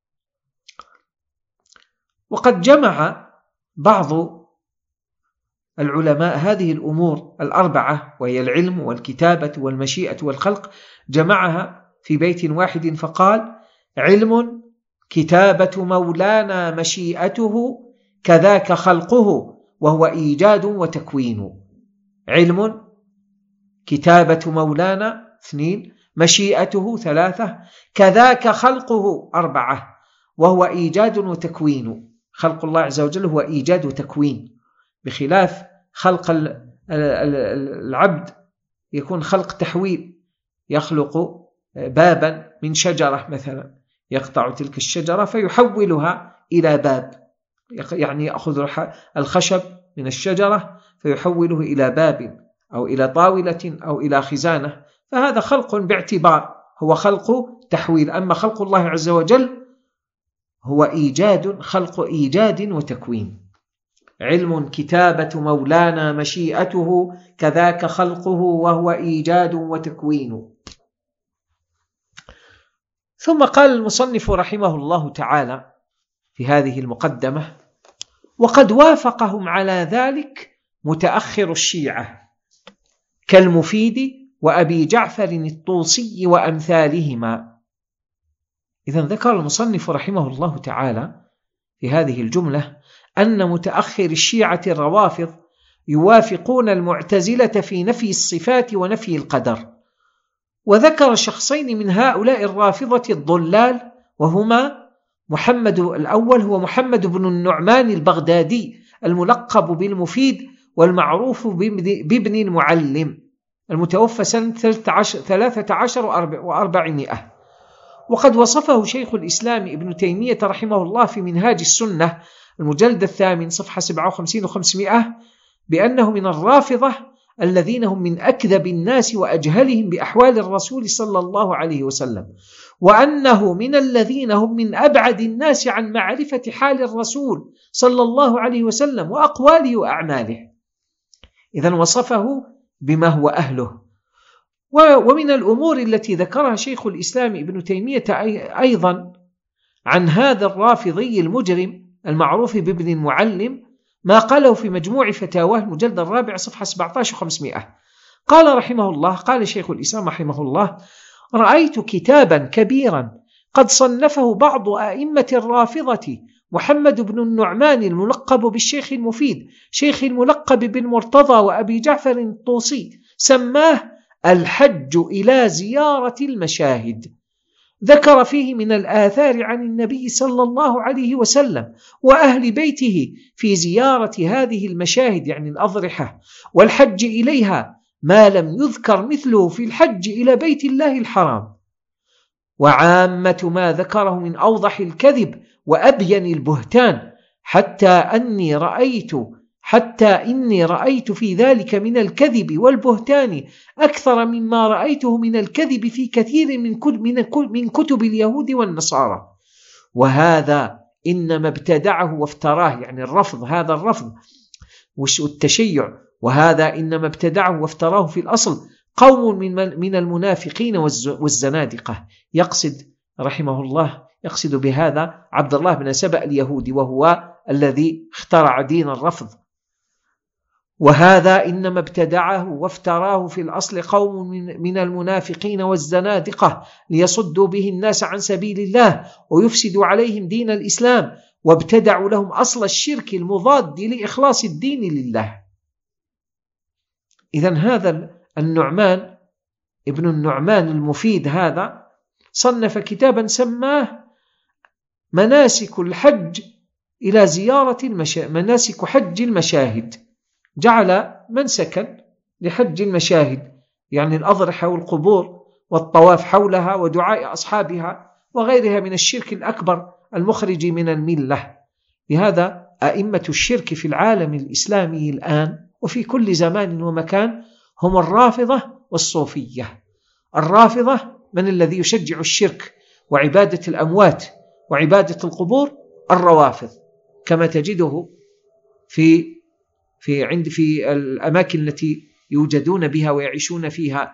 وقد جمع بعض العلماء هذه الأمور الأربعة، وهي العلم والكتابة والمشيئة والخلق، جمعها في بيت واحد فقال: علم كتابة مولانا مشيئته كذاك خلقه وهو إيجاد وتكوين. علم كتابة مولانا اثنين، مشيئته ثلاثة، كذاك خلقه أربعة وهو إيجاد وتكوين. خلق الله عز وجل هو إيجاد وتكوين، بخلاف خلق العبد يكون خلق تحويل، يخلق بابا من شجرة مثلا، يقطع تلك الشجرة فيحولها إلى باب، يعني يأخذ الخشب من الشجرة فيحوله إلى باب أو إلى طاولة أو إلى خزانة، فهذا خلق باعتبار، هو خلق تحويل. أما خلق الله عز وجل هو إيجاد، خلق إيجاد وتكوين. علم كتابة مولانا مشيئته، كذاك خلقه وهو إيجاد وتكوين. ثم قال المصنف رحمه الله تعالى في هذه المقدمة: وقد وافقهم على ذلك متأخر الشيعة كالمفيد وأبي جعفر الطوسي وأمثالهما. إذن ذكر المصنف رحمه الله تعالى في هذه الجملة أن متأخر الشيعة الروافض يوافقون المعتزلة في نفي الصفات ونفي القدر، وذكر شخصين من هؤلاء الرافضة الضلال، وهما محمد الأول هو محمد بن النعمان البغدادي الملقب بالمفيد والمعروف بابن المعلم، المتوفى سنة ثلاثة عشر وأربعمائة. وقد وصفه شيخ الإسلام ابن تيمية رحمه الله في منهاج السنة المجلد الثامن صفحة سبعة وخمسين وخمسمائة بأنه من الرافضة الذين هم من أكذب الناس وأجهلهم بأحوال الرسول صلى الله عليه وسلم، وأنه من الذين هم من أبعد الناس عن معرفة حال الرسول صلى الله عليه وسلم وأقواله وأعماله. إذن وصفه بما هو أهله. ومن الأمور التي ذكرها شيخ الإسلام ابن تيمية أيضا عن هذا الرافضي المجرم المعروف بابن المعلم ما قاله في مجموع فتاواه المجلد الرابع صفحة سبعة عشر وخمسمائة. قال رحمه الله، قال شيخ الإسلام رحمه الله: رأيت كتابا كبيرا قد صنفه بعض أئمة الرافضة محمد بن النعمان الملقب بالشيخ المفيد، شيخ الملقب بالمرتضى وأبي جعفر الطوسي، سماه الحج إلى زيارة المشاهد. ذكر فيه من الآثار عن النبي صلى الله عليه وسلم وأهل بيته في زيارة هذه المشاهد يعني الأضرحة والحج إليها ما لم يذكر مثله في الحج إلى بيت الله الحرام. وعامة ما ذكره من أوضح الكذب وأبين البهتان، حتى أني رأيت حتى إني رأيت في ذلك من الكذب والبهتان أكثر مما رأيته من الكذب في كثير من كتب اليهود والنصارى. وهذا إنما ابتدعه وافتراه، يعني الرفض، هذا الرفض والتشيع، وهذا إنما ابتدعه وافتراه في الأصل قوم من المنافقين والزنادقة. يقصد رحمه الله يقصد بهذا عبد الله بن سبأ اليهودي، وهو الذي اخترع دين الرفض. وهذا إنما ابتدعه وافتراه في الأصل قوم من المنافقين والزنادقة ليصدوا به الناس عن سبيل الله ويفسدوا عليهم دين الإسلام، وابتدعوا لهم أصل الشرك المضاد لإخلاص الدين لله. إذن هذا النعمان ابن النعمان المفيد هذا صنف كتابا سماه مناسك الحج إلى زيارة المشاهد، مناسك حج المشاهد، جعل منسكا لحج المشاهد يعني الأضرحة والقبور والطواف حولها ودعاء أصحابها وغيرها من الشرك الأكبر المخرج من الملة. لهذا أئمة الشرك في العالم الإسلامي الآن وفي كل زمان ومكان هم الرافضة والصوفية. الرافضة من الذي يشجع الشرك وعبادة الأموات وعبادة القبور؟ الروافض، كما تجده في في عند في الأماكن التي يوجدون بها ويعيشون فيها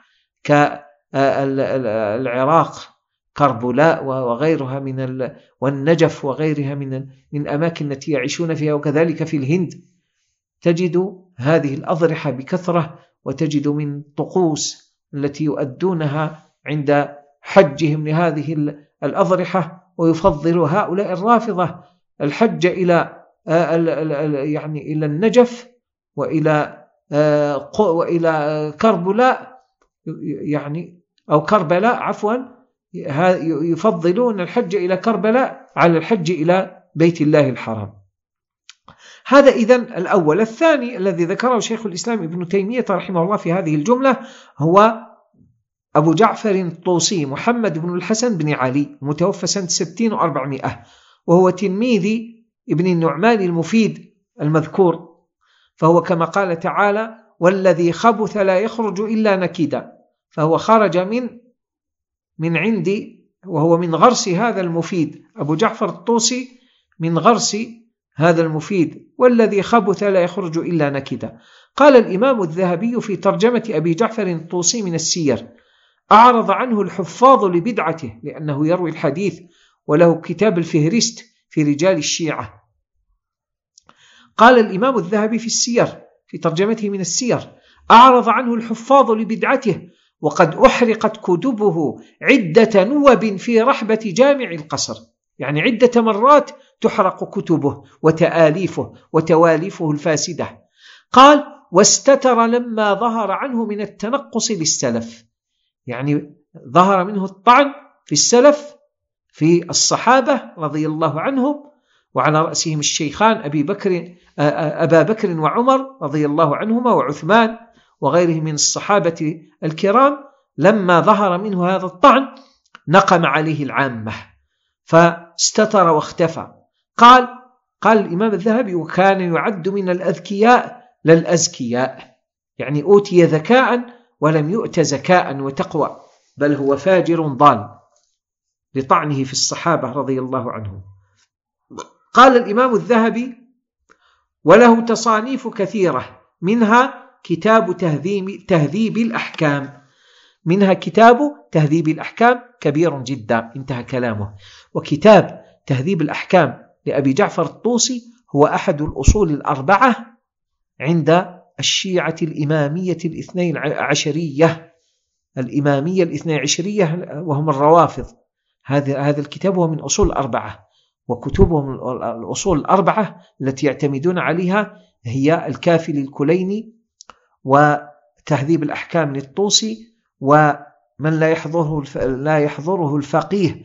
كالعراق، كربلاء وغيرها من والنجف وغيرها من من أماكن التي يعيشون فيها، وكذلك في الهند تجد هذه الأضرحة بكثرة، وتجد من طقوس التي يؤدونها عند حجهم لهذه الأضرحة. ويفضل هؤلاء الرافضة الحج إلى يعني إلى النجف وإلى وإلى كربلاء يعني أو كربلاء عفوا، يفضلون الحج إلى كربلاء على الحج إلى بيت الله الحرام. هذا إذن الأول. الثاني الذي ذكره شيخ الإسلام ابن تيمية رحمه الله في هذه الجملة هو أبو جعفر الطوسي محمد بن الحسن بن علي المتوفى سنة ستين وأربعمائة، وهو تلميذ ابن النعمان المفيد المذكور. فهو كما قال تعالى: والذي خبث لا يخرج إلا نكدا، فهو خرج من من عندي، وهو من غرس هذا المفيد. أبو جعفر الطوسي من غرس هذا المفيد، والذي خبث لا يخرج إلا نكدا. قال الإمام الذهبي في ترجمة أبي جعفر الطوسي من السير: أعرض عنه الحفاظ لبدعته، لأنه يروي الحديث وله كتاب الفهرست في رجال الشيعة. قال الإمام الذهبي في السير في ترجمته من السير: أعرض عنه الحفاظ لبدعته، وقد أحرقت كتبه عدة نوب في رحبة جامع القصر، يعني عدة مرات تحرق كتبه وتآليفه وتواليفه الفاسدة. قال: واستتر لما ظهر عنه من التنقص للسلف، يعني ظهر منه الطعن في السلف، في الصحابة رضي الله عنهم، وعلى رأسهم الشيخان أبي بكر أبا بكر وعمر رضي الله عنهما، وعثمان وغيره من الصحابة الكرام. لما ظهر منه هذا الطعن نقم عليه العامة فاستتر واختفى. قال قال الإمام الذهبي: وكان يعد من الأذكياء للأزكياء، يعني أوتي ذكاء ولم يؤت زكاء وتقوى، بل هو فاجر ضال لطعنه في الصحابة رضي الله عنهم. قال الإمام الذهبي: وله تصانيف كثيرة، منها كتاب تهذيب, تهذيب الأحكام منها كتاب تهذيب الأحكام كبير جدا، انتهى كلامه. وكتاب تهذيب الأحكام لأبي جعفر الطوسي هو أحد الأصول الأربعة عند الشيعة الإمامية الاثني عشرية الإمامية الاثني عشرية وهم الروافض. هذا هذا الكتاب هو من أصول الأربعة، وكتبهم الأصول الأربعة التي يعتمدون عليها هي الكافي للكليني، وتهذيب الأحكام للطوسي، ومن لا يحضره لا يحضره الفقيه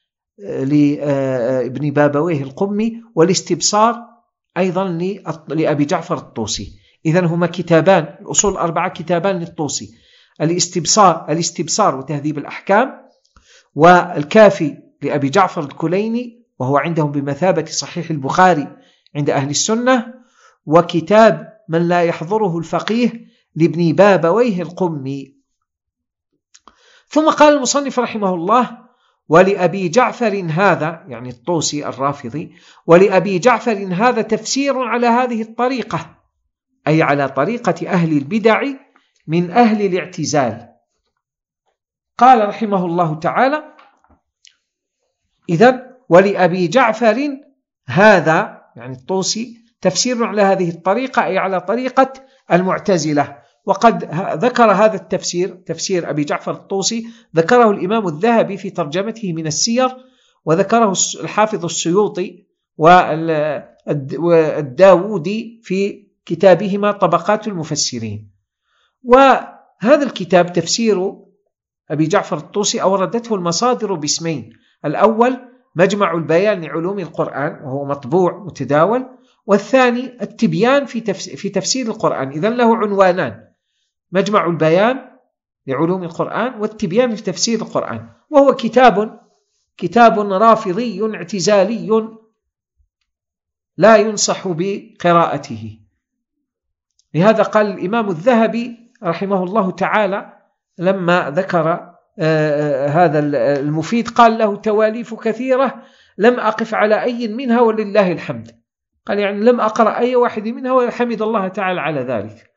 لابن بابويه القمي، والاستبصار أيضا لأبي جعفر الطوسي. إذن هما كتابان، الأصول الأربعة كتابان للطوسي: الاستبصار الاستبصار وتهذيب الأحكام، والكافي لأبي جعفر الكليني وهو عندهم بمثابة صحيح البخاري عند أهل السنة، وكتاب من لا يحضره الفقيه لابن بابويه القمي. ثم قال المصنف رحمه الله: ولأبي جعفر هذا، يعني الطوسي الرافضي، ولأبي جعفر هذا تفسير على هذه الطريقة، أي على طريقة أهل البدع من أهل الاعتزال. قال رحمه الله تعالى: إذن ولأبي جعفر هذا، يعني الطوسي، تفسير على هذه الطريقة، أي على طريقة المعتزلة. وقد ذكر هذا التفسير، تفسير أبي جعفر الطوسي، ذكره الإمام الذهبي في ترجمته من السير، وذكره الحافظ السيوطي والداودي في كتابهما طبقات المفسرين. وهذا الكتاب تفسير أبي جعفر الطوسي أوردته المصادر باسمين: الأول مجمع البيان لعلوم القرآن وهو مطبوع متداول، والثاني التبيان في تفسير القرآن. إذن له عنوانان: مجمع البيان لعلوم القرآن والتبيان في تفسير القرآن، وهو كتاب كتاب رافضي اعتزالي لا ينصح بقراءته. لهذا قال الإمام الذهبي رحمه الله تعالى لما ذكر هذا المفيد، قال له: تواليف كثيرة لم أقف على أي منها ولله الحمد. قال يعني لم أقرأ أي واحد منها والحمد الله تعالى على ذلك.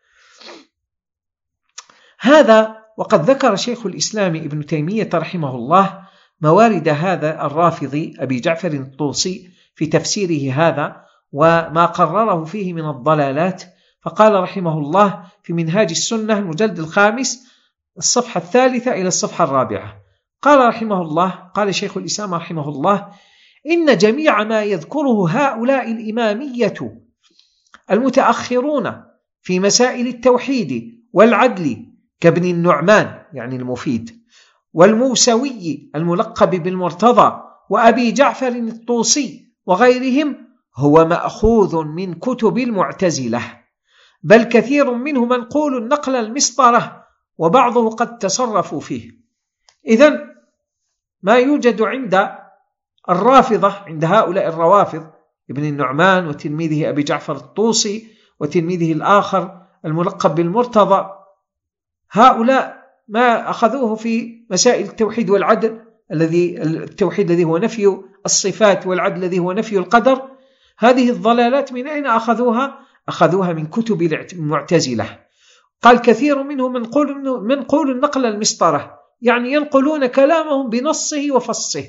هذا وقد ذكر شيخ الإسلام ابن تيمية رحمه الله موارد هذا الرافضي أبي جعفر الطوسي في تفسيره هذا، وما قرره فيه من الضلالات. فقال رحمه الله في منهاج السنة المجلد الخامس الصفحة الثالثة إلى الصفحة الرابعة، قال رحمه الله، قال شيخ الإسلام رحمه الله: إن جميع ما يذكره هؤلاء الإمامية المتأخرون في مسائل التوحيد والعدل كابن النعمان يعني المفيد، والموسوي الملقب بالمرتضى، وأبي جعفر الطوسي وغيرهم، هو مأخوذ من كتب المعتزلة، بل كثير منه منقول نقل المسطرة، وبعضه قد تصرفوا فيه. إذن ما يوجد عند الرافضة، عند هؤلاء الروافض ابن النعمان وتلميذه أبي جعفر الطوسي وتلميذه الآخر الملقب بالمرتضى، هؤلاء ما أخذوه في مسائل التوحيد والعدل، الذي التوحيد الذي هو نفي الصفات والعدل الذي هو نفي القدر. هذه الضلالات من أين أخذوها؟ أخذوها من كتب المعتزلة. قال كثير منهم منقول منقول النقل المسطرة، يعني ينقلون كلامهم بنصه وفصه،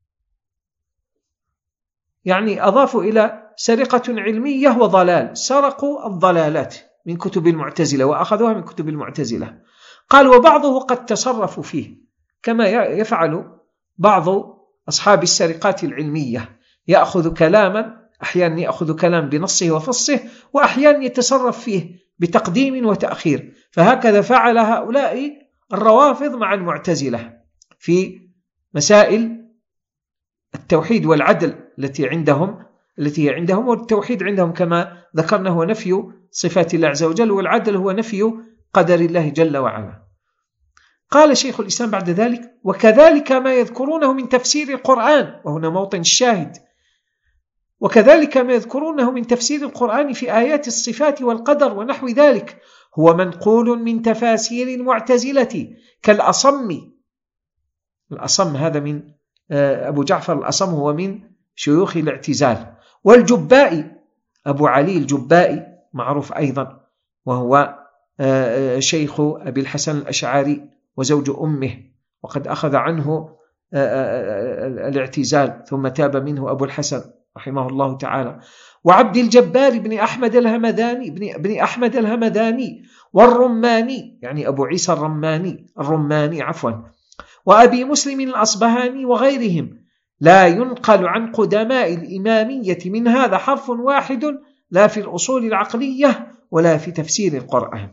يعني أضافوا إلى سرقة علمية وضلال، سرقوا الضلالات من كتب المعتزلة وأخذوها من كتب المعتزلة. قال وبعضه قد تصرفوا فيه كما يفعل بعض أصحاب السرقات العلمية، يأخذ كلاما، أحيانا يأخذ كلام بنصه وفصه، وأحيانا يتصرف فيه بتقديم وتأخير. فهكذا فعل هؤلاء الروافض مع المعتزلة في مسائل التوحيد والعدل التي عندهم التي هي عندهم والتوحيد عندهم كما ذكرنا هو نفي صفات الله عز وجل، والعدل هو نفي قدر الله جل وعلا. قال شيخ الإسلام بعد ذلك: وكذلك ما يذكرونه من تفسير القرآن، وهنا موطن الشاهد، وكذلك ما يذكرونه من تفسير القرآن في آيات الصفات والقدر ونحو ذلك هو منقول من تفاسير المعتزلة كالأصم. الأصم هذا من أبو جعفر الأصم، هو من شيوخ الاعتزال. والجبائي، أبو علي الجبائي معروف أيضا، وهو شيخ أبي الحسن الأشعري وزوج أمه، وقد أخذ عنه الاعتزال ثم تاب منه أبو الحسن رحمه الله تعالى. وعبد الجبار بن أحمد الهمداني بن أحمد الهمداني والرماني، يعني أبو عيسى الرماني الرماني عفوا وأبي مسلم الأصبهاني وغيرهم، لا ينقل عن قدماء الإمامية من هذا حرف واحد، لا في الأصول العقلية ولا في تفسير القرآن.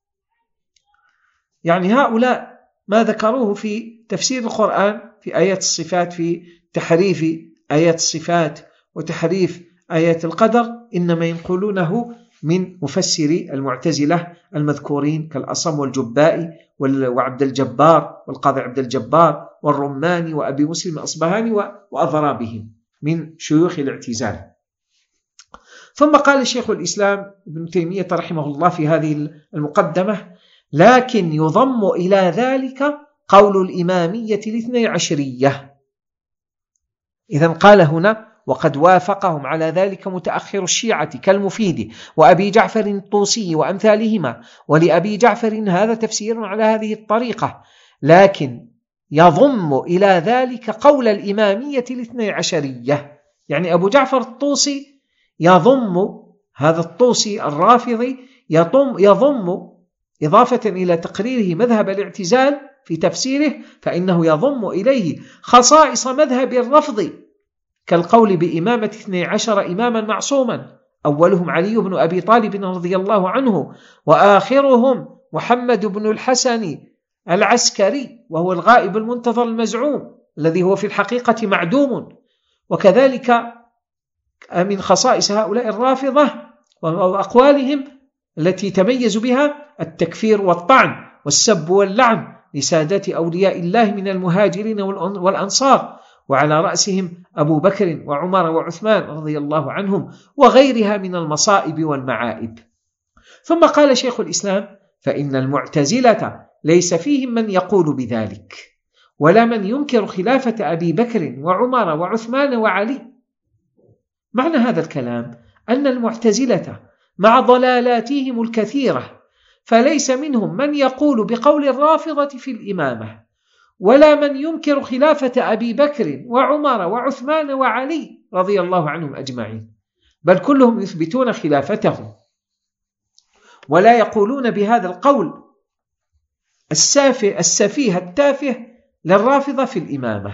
يعني هؤلاء ما ذكروه في تفسير القرآن في آيات الصفات، في تحريف آيات الصفات وتحريف آيات القدر، إنما ينقلونه من مفسري المعتزلة المذكورين كالأصم والجبائي وعبد الجبار والقاضي عبد الجبار والرماني وأبي مسلم الأصبهاني وأضرابهم من شيوخ الاعتزال. ثم قال شيخ الإسلام ابن تيمية رحمه الله في هذه المقدمة: لكن يضم إلى ذلك قول الإمامية الاثني عشرية. إذن قال هنا: وقد وافقهم على ذلك متأخر الشيعة كالمفيد وأبي جعفر الطوسي وأمثالهما، ولأبي جعفر هذا تفسير على هذه الطريقة، لكن يضم إلى ذلك قول الإمامية الاثني عشرية. يعني أبو جعفر الطوسي يضم، هذا الطوسي الرافضي يضم, يضم إضافة إلى تقريره مذهب الاعتزال في تفسيره، فإنه يضم إليه خصائص مذهب الرفض كالقول بإمامة اثني عشر إماما معصوما، أولهم علي بن أبي طالب رضي الله عنه، وآخرهم محمد بن الحسن العسكري وهو الغائب المنتظر المزعوم الذي هو في الحقيقة معدوم. وكذلك من خصائص هؤلاء الرافضة وأقوالهم التي تميز بها التكفير والطعن والسب واللعن لسادات أولياء الله من المهاجرين والأنصار، وعلى رأسهم أبو بكر وعمر وعثمان رضي الله عنهم، وغيرها من المصائب والمعائب. ثم قال شيخ الإسلام: فإن المعتزلة ليس فيهم من يقول بذلك، ولا من ينكر خلافة أبي بكر وعمر وعثمان وعلي. معنى هذا الكلام أن المعتزلة مع ضلالاتهم الكثيرة فليس منهم من يقول بقول الرافضة في الإمامة، ولا من ينكر خلافة أبي بكر وعمر وعثمان وعلي رضي الله عنهم أجمعين، بل كلهم يثبتون خلافتهم ولا يقولون بهذا القول السافه السفيه التافه للرافضة في الإمامة.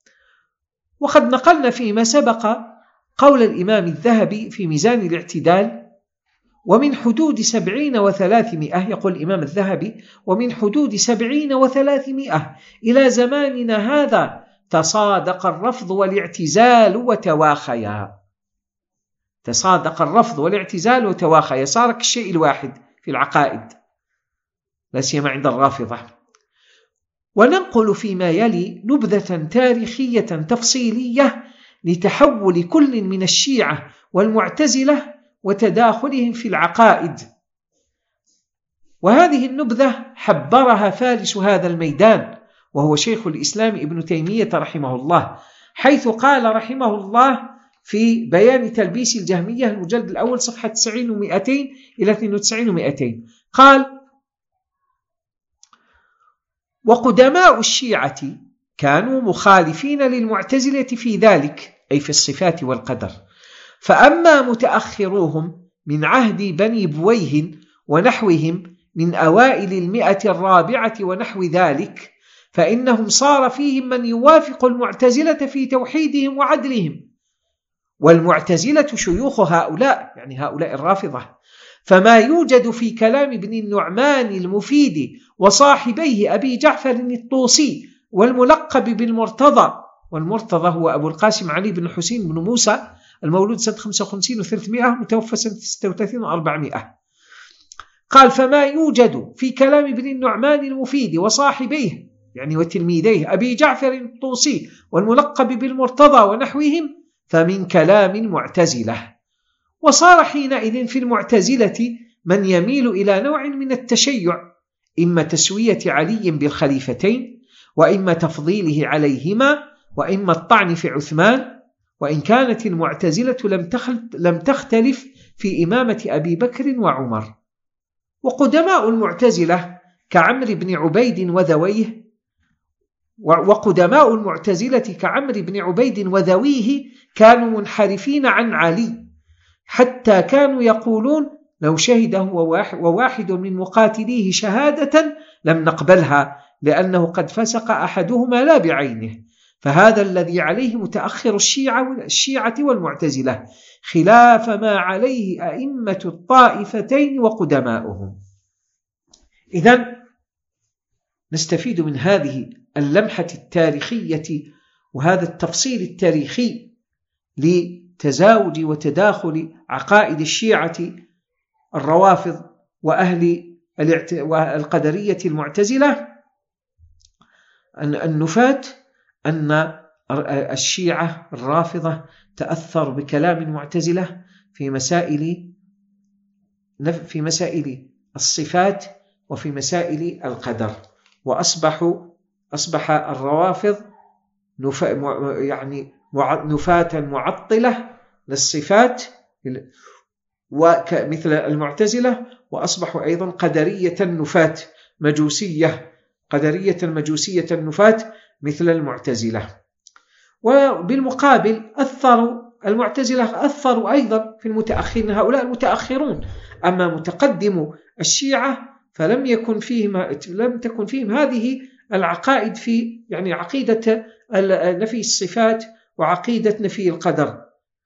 وقد نقلنا فيما سبق قول الإمام الذهبي في ميزان الاعتدال: ومن حدود سبعين وثلاثمائة، يقول الإمام الذهبي: ومن حدود سبعين وثلاثمائة إلى زماننا هذا تصادق الرفض والاعتزال وتواخيا. تصادق الرفض والاعتزال وتواخيا، صار كالشيء الواحد في العقائد، لا سيما عند الرافضة. وننقل فيما يلي نبذة تاريخية تفصيلية لتحول كل من الشيعة والمعتزلة وتداخلهم في العقائد. وهذه النبذة حبرها فارس هذا الميدان وهو شيخ الإسلام ابن تيمية رحمه الله، حيث قال رحمه الله في بيان تلبيس الجهمية المجلد الأول صفحة تسعين ومئتين إلى اثنين وتسعين ومئتين، قال: وقدماء الشيعة كانوا مخالفين للمعتزلة في ذلك، أي في الصفات والقدر. فأما متأخروهم من عهد بني بويه ونحوهم من أوائل المئة الرابعة ونحو ذلك، فإنهم صار فيهم من يوافق المعتزلة في توحيدهم وعدلهم، والمعتزلة شيوخ هؤلاء، يعني هؤلاء الرافضة. فما يوجد في كلام ابن النعمان المفيد وصاحبيه أبي جعفر الطوسي والملقب بالمرتضى، والمرتضى هو أبو القاسم علي بن حسين بن موسى المولود سنة خمسة وخمسين وثلاثمائة متوفى سنة ستة وثلاثين وأربعمائة. قال: فما يوجد في كلام ابن النعمان المفيد وصاحبيه يعني وتلميذيه أبي جعفر الطوسي والملقب بالمرتضى ونحوهم فمن كلام المعتزلة. وصار حينئذ في المعتزلة من يميل إلى نوع من التشيع، إما تسوية علي بالخليفتين، وإما تفضيله عليهما، وإما الطعن في عثمان، وإن كانت المعتزلة لم تختلف في إمامة أبي بكر وعمر. وقدماء المعتزلة كعمر بن عبيد وذويه وقدماء المعتزلة كعمر بن عبيد وذويه كانوا منحرفين عن علي، حتى كانوا يقولون: لو شهد هو وواحد من مقاتليه شهادة لم نقبلها، لأنه قد فسق أحدهما لا بعينه. فهذا الذي عليه متأخر الشيعة, الشيعة والمعتزلة، خلاف ما عليه أئمة الطائفتين وقدماؤهم. إذن نستفيد من هذه اللمحة التاريخية وهذا التفصيل التاريخي لتزاوج وتداخل عقائد الشيعة الروافض وأهل القدرية المعتزلة النفاة، أن الشيعة الرافضة تأثر بكلام المعتزلة في مسائل في مسائل الصفات وفي مسائل القدر، وأصبحوا أصبح الروافض يعني نفاة معطلة للصفات ومثل المعتزلة، وأصبحوا أيضا قدرية النفاة مجوسية قدرية مجوسية النفاة مثل المعتزلة. وبالمقابل أثروا المعتزلة أثروا أيضا في المتأخرين، هؤلاء المتأخرون. أما متقدم الشيعة فلم يكن فيهم لم تكن فيهم هذه العقائد في يعني عقيدة نفي الصفات وعقيدة نفي القدر.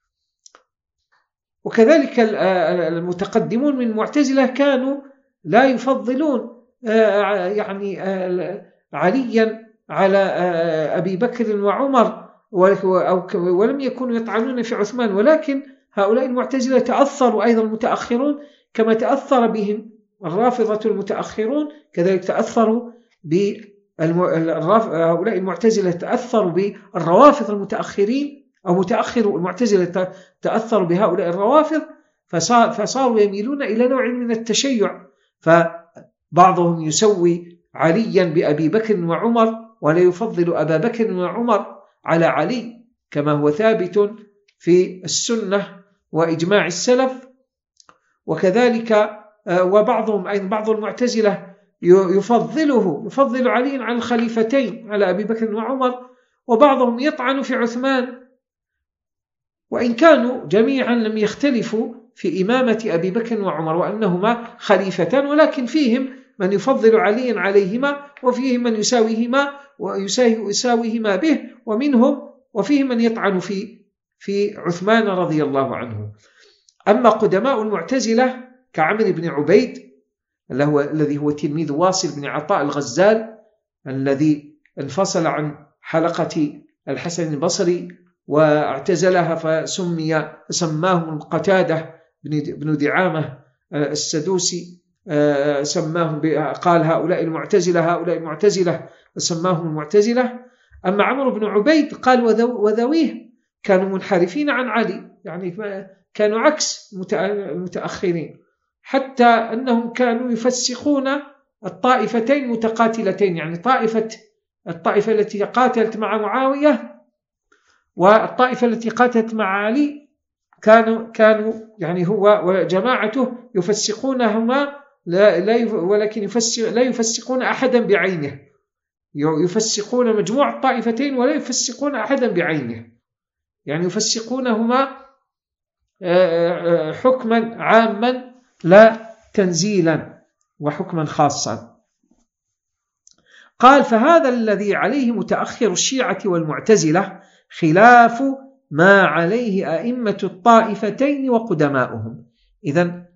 وكذلك المتقدمون من المعتزلة كانوا لا يفضلون يعني عليا على أبي بكر وعمر، ولم يكونوا يطعنون في عثمان، ولكن هؤلاء المعتزلة تأثروا أيضا المتأخرون كما تأثر بهم الرافضة المتأخرون، كذلك تأثروا هؤلاء المعتزلة تأثروا بالروافض المتأخرين، أو متأخروا المعتزلة تأثروا بهؤلاء الروافض، فصاروا يميلون إلى نوع من التشيع، فبعضهم يسوي عليا بأبي بكر وعمر ولا يفضل أبا بكر وعمر على علي كما هو ثابت في السنة وإجماع السلف. وكذلك وبعضهم أيضا بعض المعتزلة يفضله يفضل علي على الخليفتين على أبي بكر وعمر، وبعضهم يطعن في عثمان، وإن كانوا جميعا لم يختلفوا في إمامة أبي بكر وعمر وأنهما خليفتان، ولكن فيهم من يفضل عليا عليهما، وفيهم من يساويهما ويساويهما به، ومنهم وفيهم من يطعن في في عثمان رضي الله عنه. أما قدماء المعتزلة كعمر بن عبيد الذي هو تلميذ واصل بن عطاء الغزال الذي انفصل عن حلقة الحسن البصري واعتزلها فسمي سماه قتادة بن دعامة السدوسي، سماهم قال هؤلاء المعتزلة هؤلاء المعتزلة وسماهم المعتزلة. أما عمرو بن عبيد قال وذويه كانوا منحرفين عن علي، يعني كانوا عكس المتأخرين، حتى أنهم كانوا يفسقون الطائفتين متقاتلتين، يعني طائفة الطائفة التي قاتلت مع معاوية والطائفة التي قاتلت مع علي كانوا كانوا يعني هو وجماعته يفسقونهما لا لا ولكن يفسق لا يفسقون أحدا بعينه، يفسقون مجموع الطائفتين ولا يفسقون أحدا بعينه، يعني يفسقونهما حكما عاما لا تنزيلا وحكما خاصا. قال: فهذا الذي عليه متأخر الشيعة والمعتزلة خلاف ما عليه أئمة الطائفتين وقدماؤهم. إذن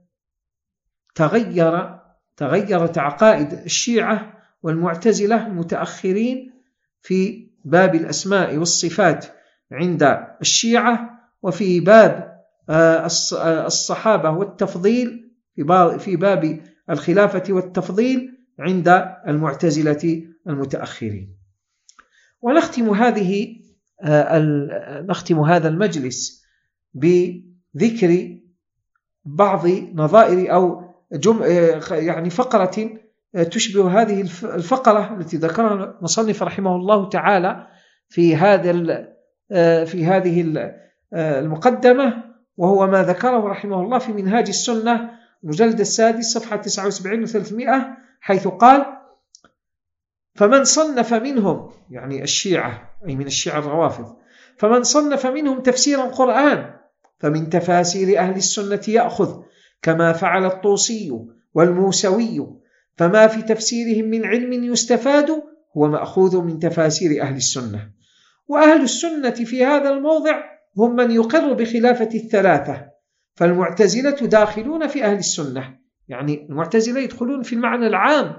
تغير تغيرت عقائد الشيعة والمعتزلة المتأخرين في باب الأسماء والصفات عند الشيعة، وفي باب الصحابة والتفضيل في باب الخلافة والتفضيل عند المعتزلة المتأخرين. ونختم هذه نختم هذا المجلس بذكر بعض نظائر أو جم يعني فقرة تشبه هذه الفقرة التي ذكرها المصنف رحمه الله تعالى في هذا في هذه المقدمة، وهو ما ذكره رحمه الله في منهاج السنة المجلد السادس صفحة تسعة وسبعين وثلاثمائة، حيث قال: فمن صنف منهم، يعني الشيعة أي من الشيعة الروافض، فمن صنف منهم تفسير القرآن فمن تفاسير أهل السنة يأخذ، كما فعل الطوسي والموسوي، فما في تفسيرهم من علم يستفاد هو مأخوذ من تفاسير أهل السنة. وأهل السنة في هذا الموضع هم من يقر بخلافة الثلاثة، فالمعتزلة داخلون في أهل السنة، يعني المعتزلة يدخلون في المعنى العام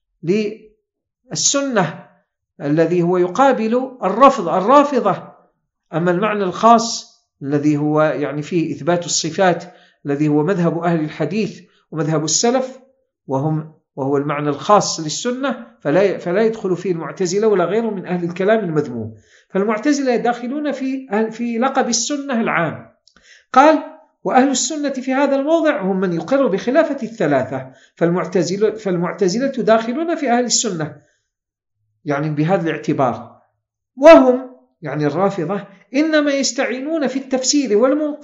للسنة الذي هو يقابل الرفض الرافضة. أما المعنى الخاص الذي هو يعني فيه إثبات الصفات الذي هو مذهب أهل الحديث ومذهب السلف، وهم وهو المعنى الخاص للسنة، فلا فلا يدخل فيه المعتزلة ولا غيره من أهل الكلام المذموم. فالمعتزلة يداخلون في في لقب السنة العام. قال: وأهل السنة في هذا الموضع هم من يقر بخلافة الثلاثة، فالمعتزلة فالمعتزلة داخلون في أهل السنة يعني بهذا الاعتبار، وهم يعني الرافضة إنما يستعينون في التفسير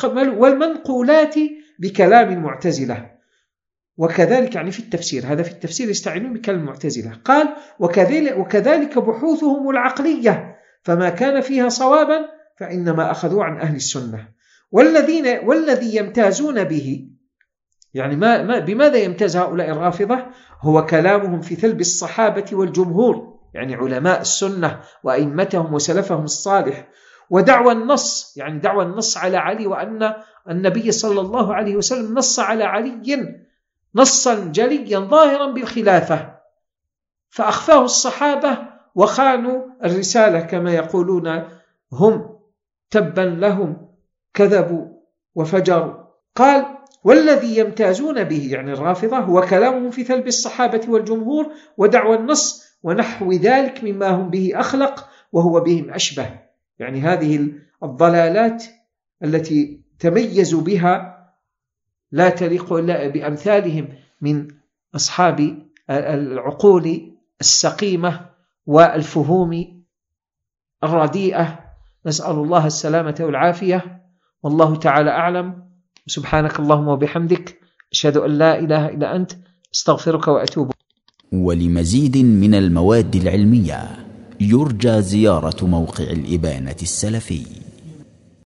والمنقولات بكلام المعتزلة، وكذلك يعني في التفسير، هذا في التفسير يستعينون بكلام المعتزلة. قال: وكذلك, وكذلك بحوثهم العقلية، فما كان فيها صوابا فإنما أخذوا عن أهل السنة. والذين والذي يمتازون به، يعني ما ما بماذا يمتاز هؤلاء الرافضة؟ هو كلامهم في ثلب الصحابة والجمهور، يعني علماء السنة وأئمتهم وسلفهم الصالح، ودعوى النص، يعني دعوى النص على علي، وأن النبي صلى الله عليه وسلم نص على علي نصا جليا ظاهرا بالخلافة، فأخفاه الصحابة وخانوا الرسالة كما يقولون هم، تبا لهم كذبوا وفجروا. قال: والذي يمتازون به يعني الرافضة هو كلامهم في ثلب الصحابة والجمهور ودعوى النص ونحو ذلك مما هم به أخلق وهو بهم أشبه، يعني هذه الضلالات التي تميزوا بها لا تليق إلا بأمثالهم من أصحاب العقول السقيمة والفهوم الرديئة، نسأل الله السلامة والعافية، والله تعالى أعلم. سبحانك اللهم وبحمدك، أشهد أن لا إله إلا أنت، استغفرك وأتوب. ولمزيد من المواد العلمية يرجى زيارة موقع الإبانة السلفي.